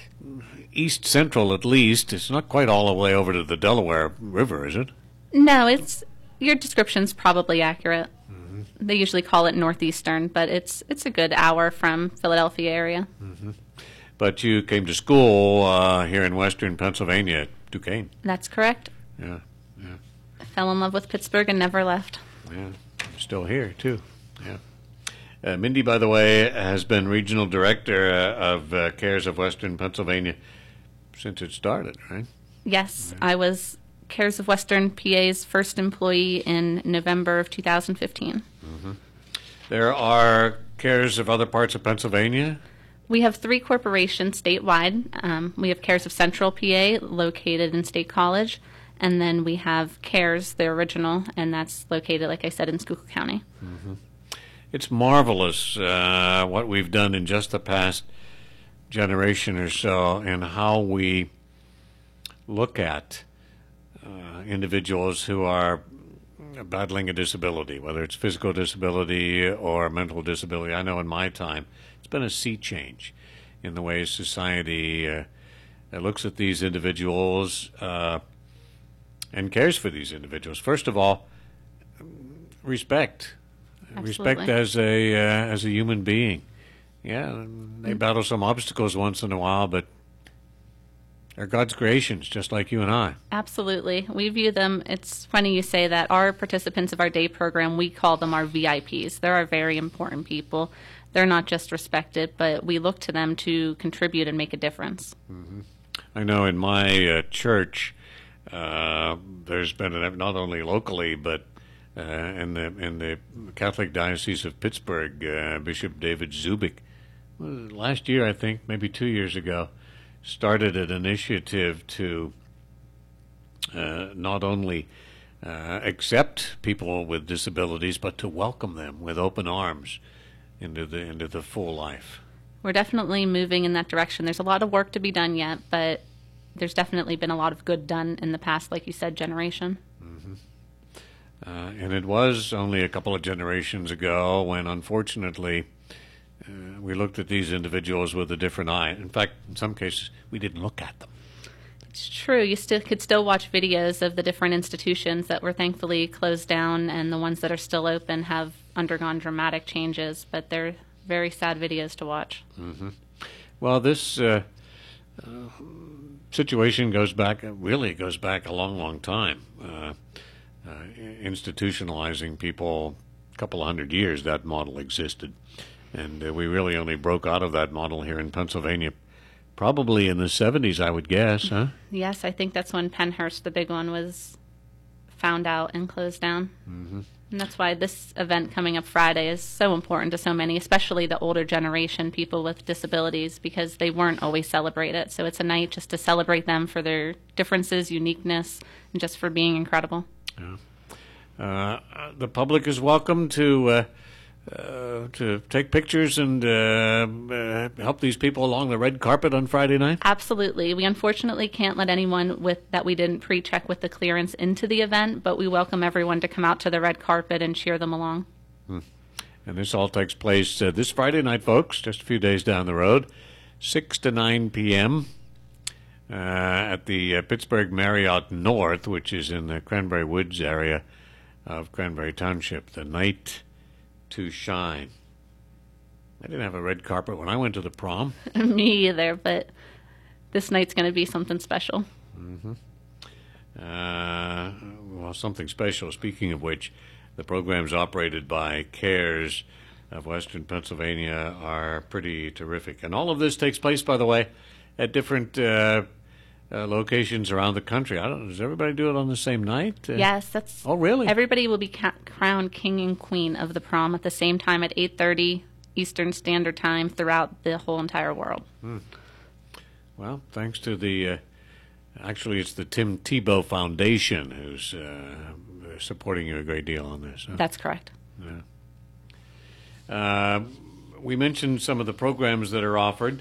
east central, at least. It's not quite all the way over to the Delaware River, is it? No, your description's probably accurate. Mm-hmm. They usually call it northeastern, but it's a good hour from Philadelphia area. Mm-hmm. But you came to school here in western Pennsylvania at Duquesne. That's correct. Yeah. I fell in love with Pittsburgh and never left. Yeah, still here, too. Yeah. Mindy, by the way, has been Regional Director of CARES of Western Pennsylvania since it started, right? Yes, I was CARES of Western PA's first employee in November of 2015. Mm-hmm. There are CARES of other parts of Pennsylvania? We have 3 corporations statewide. We have CARES of Central PA, located in State College, and then we have CARES, the original, and that's located, like I said, in Schuylkill County. Mm-hmm. It's marvelous what we've done in just the past generation or so in how we look at individuals who are battling a disability, whether it's physical disability or mental disability. I know in my time it's been a sea change in the way society looks at these individuals and cares for these individuals. First of all, respect. Absolutely. Respect as a human being. Yeah, they battle some obstacles once in a while, but they're God's creations, just like you and I. Absolutely. We view them, it's funny you say that, our participants of our day program, we call them our VIPs. They're our very important people. They're not just respected, but we look to them to contribute and make a difference. Mm-hmm. I know in my church, there's been, not only locally, but in the Catholic Diocese of Pittsburgh, Bishop David Zubik, last year, I think, maybe 2 years ago, started an initiative to not only accept people with disabilities, but to welcome them with open arms into the full life. We're definitely moving in that direction. There's a lot of work to be done yet, but there's definitely been a lot of good done in the past, like you said, generation. Mm-hmm. And it was only a couple of generations ago when, unfortunately, we looked at these individuals with a different eye. In fact, in some cases, we didn't look at them. It's true. You could still watch videos of the different institutions that were thankfully closed down, and the ones that are still open have undergone dramatic changes, but they're very sad videos to watch. Mm-hmm. Well, this situation goes back a long, long time. Institutionalizing people, a couple of hundred years, that model existed. And we really only broke out of that model here in Pennsylvania probably in the 70s, I would guess, huh? Yes, I think that's when Pennhurst, the big one, was found out and closed down. Mm-hmm. And that's why this event coming up Friday is so important to so many, especially the older generation, people with disabilities, because they weren't always celebrated. So it's a night just to celebrate them for their differences, uniqueness, and just for being incredible. Yeah. The public is welcome to take pictures and help these people along the red carpet on Friday night? Absolutely. We unfortunately can't let anyone that we didn't pre-check with the clearance into the event, but we welcome everyone to come out to the red carpet and cheer them along. And this all takes place this Friday night, folks, just a few days down the road, 6 to 9 p.m. At the Pittsburgh Marriott North, which is in the Cranberry Woods area of Cranberry Township. The night to shine. I didn't have a red carpet when I went to the prom. Me either, but this night's going to be something special. Mm-hmm. Well, something special. Speaking of which, the programs operated by CARES of Western Pennsylvania are pretty terrific. And all of this takes place, by the way, at different locations around the country. I don't know, does everybody do it on the same night? Yes, that's... Oh, really? Everybody will be crowned king and queen of the prom at the same time at 8:30 Eastern Standard Time throughout the whole entire world. Well, thanks to the... actually, it's the Tim Tebow Foundation who's supporting you a great deal on this. Huh? That's correct. Yeah. We mentioned some of the programs that are offered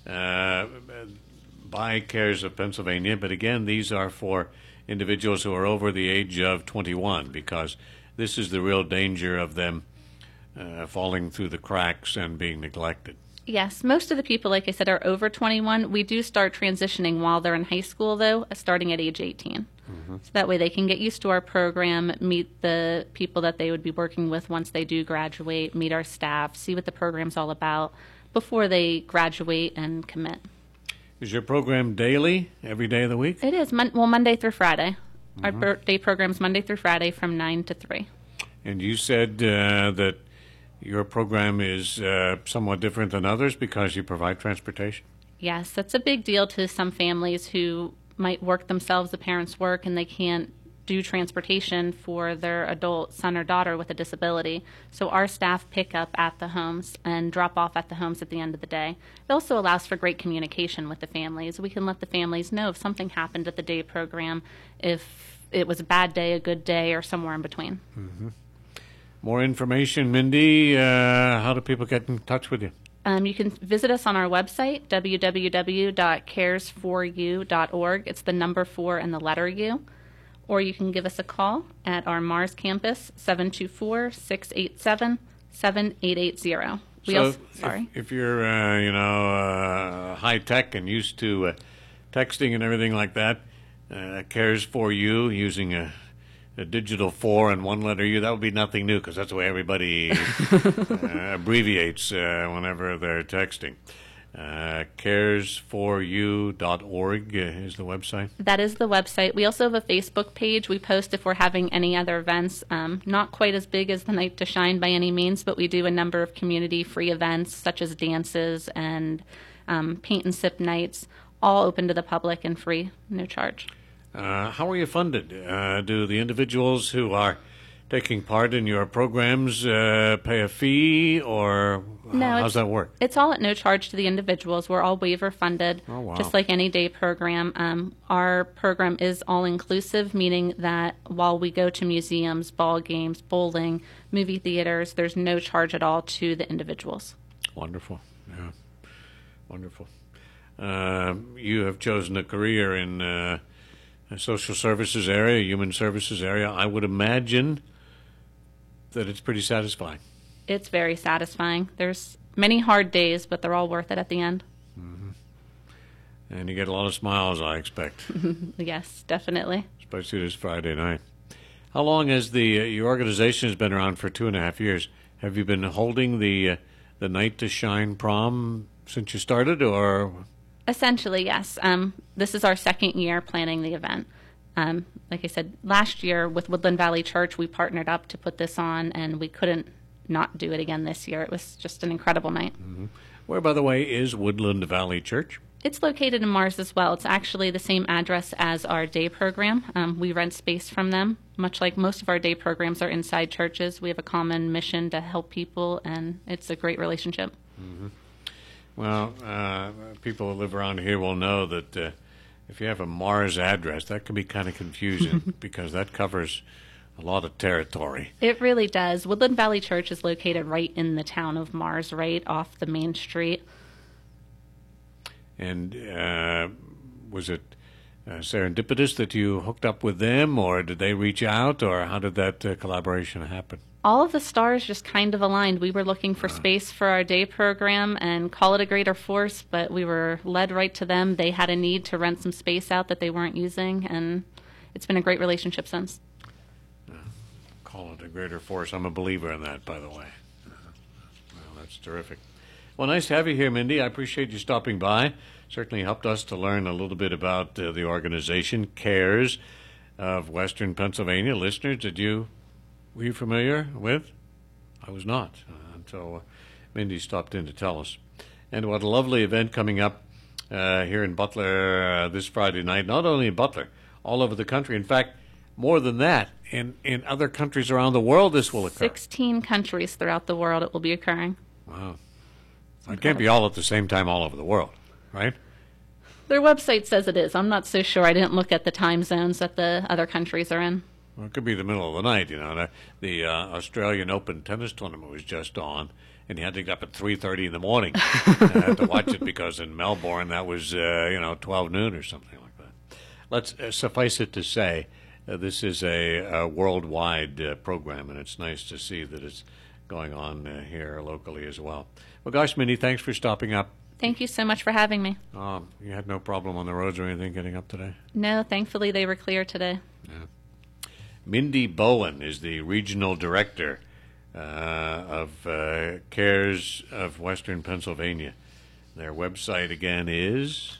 by CARES of Pennsylvania, but again, these are for individuals who are over the age of 21, because this is the real danger of them falling through the cracks and being neglected. Yes, most of the people, like I said, are over 21. We do start transitioning while they're in high school, though, starting at age 18. So that way they can get used to our program, meet the people that they would be working with once they do graduate, meet our staff, see what the program's all about before they graduate and commit. Is your program daily, every day of the week? It is, Monday through Friday. Our day program's Monday through Friday from 9 to 3. And you said that your program is somewhat different than others because you provide transportation? Yes, that's a big deal to some families who might work themselves, the parents work, and they can't do transportation for their adult son or daughter with a disability. So our staff pick up at the homes and drop off at the homes at the end of the day. It also allows for great communication with the families. We can let the families know if something happened at the day program, if it was a bad day, a good day, or somewhere in between. More information, Mindy. How do people get in touch with you? You can visit us on our website, www.cares4u.org. It's the number 4 and the letter U. Or you can give us a call at our Mars campus, 724-687-7880. If you're, high tech and used to texting and everything like that, Cares4U using a digital 4 and one letter U, that would be nothing new because that's the way everybody abbreviates whenever they're texting. Cares4u.org is the website. That is the website. We also have a Facebook page. We post if we're having any other events. Not quite as big as the Night to Shine by any means, but we do a number of community-free events such as dances and paint and sip nights, all open to the public and free, no charge. How are you funded? Do the individuals who are taking part in your programs pay a fee, or no, how's that work? It's all at no charge to the individuals. We're all waiver funded, just like any day program. Our program is all-inclusive, meaning that while we go to museums, ball games, bowling, movie theaters, there's no charge at all to the individuals. Wonderful. Yeah. Wonderful. You have chosen a career in a social services area, human services area. I would imagine that it's pretty satisfying. It's very satisfying. There's many hard days, but they're all worth it at the end. Mm-hmm. And you get a lot of smiles, I expect. Yes, definitely. Especially this Friday night. How long has your organization has been around? For 2.5 years. Have you been holding the Night to Shine prom since you started, or? Essentially, yes. This is our second year planning the event. Like I said, last year with Woodland Valley Church, we partnered up to put this on, and we couldn't not do it again this year. It was just an incredible night. Mm-hmm. Where, by the way, is Woodland Valley Church? It's located in Mars as well. It's actually the same address as our day program. We rent space from them. Much like most of our day programs are inside churches, we have a common mission to help people, and it's a great relationship. Mm-hmm. Well, people who live around here will know that if you have a Mars address, that can be kind of confusing because that covers a lot of territory. It really does. Woodland Valley Church is located right in the town of Mars, right off the main street. And was it serendipitous that you hooked up with them, or did they reach out, or how did that collaboration happen? All of the stars just kind of aligned. We were looking for space for our day program and call it a greater force, but we were led right to them. They had a need to rent some space out that they weren't using, and it's been a great relationship since. Call it a greater force. I'm a believer in that, by the way. Well, that's terrific. Well, nice to have you here, Mindy. I appreciate you stopping by. Certainly helped us to learn a little bit about the organization, CARES of Western Pennsylvania. Listeners, were you familiar with? I was not until Mindy stopped in to tell us. And what a lovely event coming up here in Butler this Friday night. Not only in Butler, all over the country. In fact, more than that, in other countries around the world this will occur. 16 countries throughout the world it will be occurring. Wow. It can't be all at the same time all over the world, right? Their website says it is. I'm not so sure. I didn't look at the time zones that the other countries are in. Well, it could be the middle of the night, The Australian Open tennis tournament was just on, and you had to get up at 3:30 in the morning to watch it because in Melbourne that was, 12 noon or something like that. Let's suffice it to say this is a worldwide program, and it's nice to see that it's going on here locally as well. Well, gosh, Mindy, thanks for stopping up. Thank you so much for having me. You had no problem on the roads or anything getting up today? No, thankfully they were clear today. Yeah. Mindy Bowen is the regional director of CARES of Western Pennsylvania. Their website again is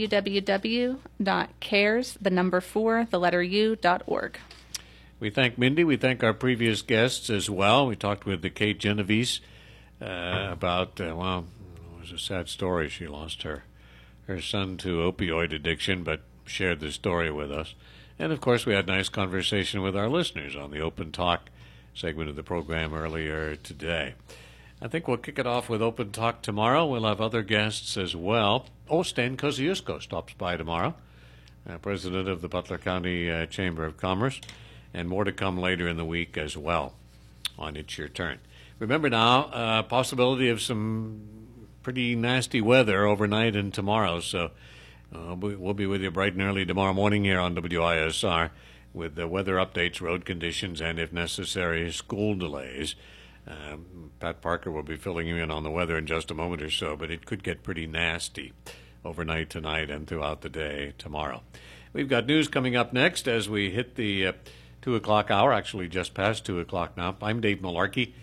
www.cares4u.org. We thank Mindy. We thank our previous guests as well. We talked with Kate Genovese about, it was a sad story. She lost her son to opioid addiction, but shared the story with us. And, of course, we had a nice conversation with our listeners on the Open Talk segment of the program earlier today. I think we'll kick it off with Open Talk tomorrow. We'll have other guests as well. Stan Kosciuszko stops by tomorrow, president of the Butler County Chamber of Commerce, and more to come later in the week as well on It's Your Turn. Remember now, possibility of some pretty nasty weather overnight and tomorrow. So we'll be with you bright and early tomorrow morning here on WISR with the weather updates, road conditions, and if necessary, school delays. Pat Parker will be filling you in on the weather in just a moment or so, but it could get pretty nasty overnight tonight and throughout the day tomorrow. We've got news coming up next as we hit the 2 o'clock hour, actually just past 2 o'clock now. I'm Dave Malarkey.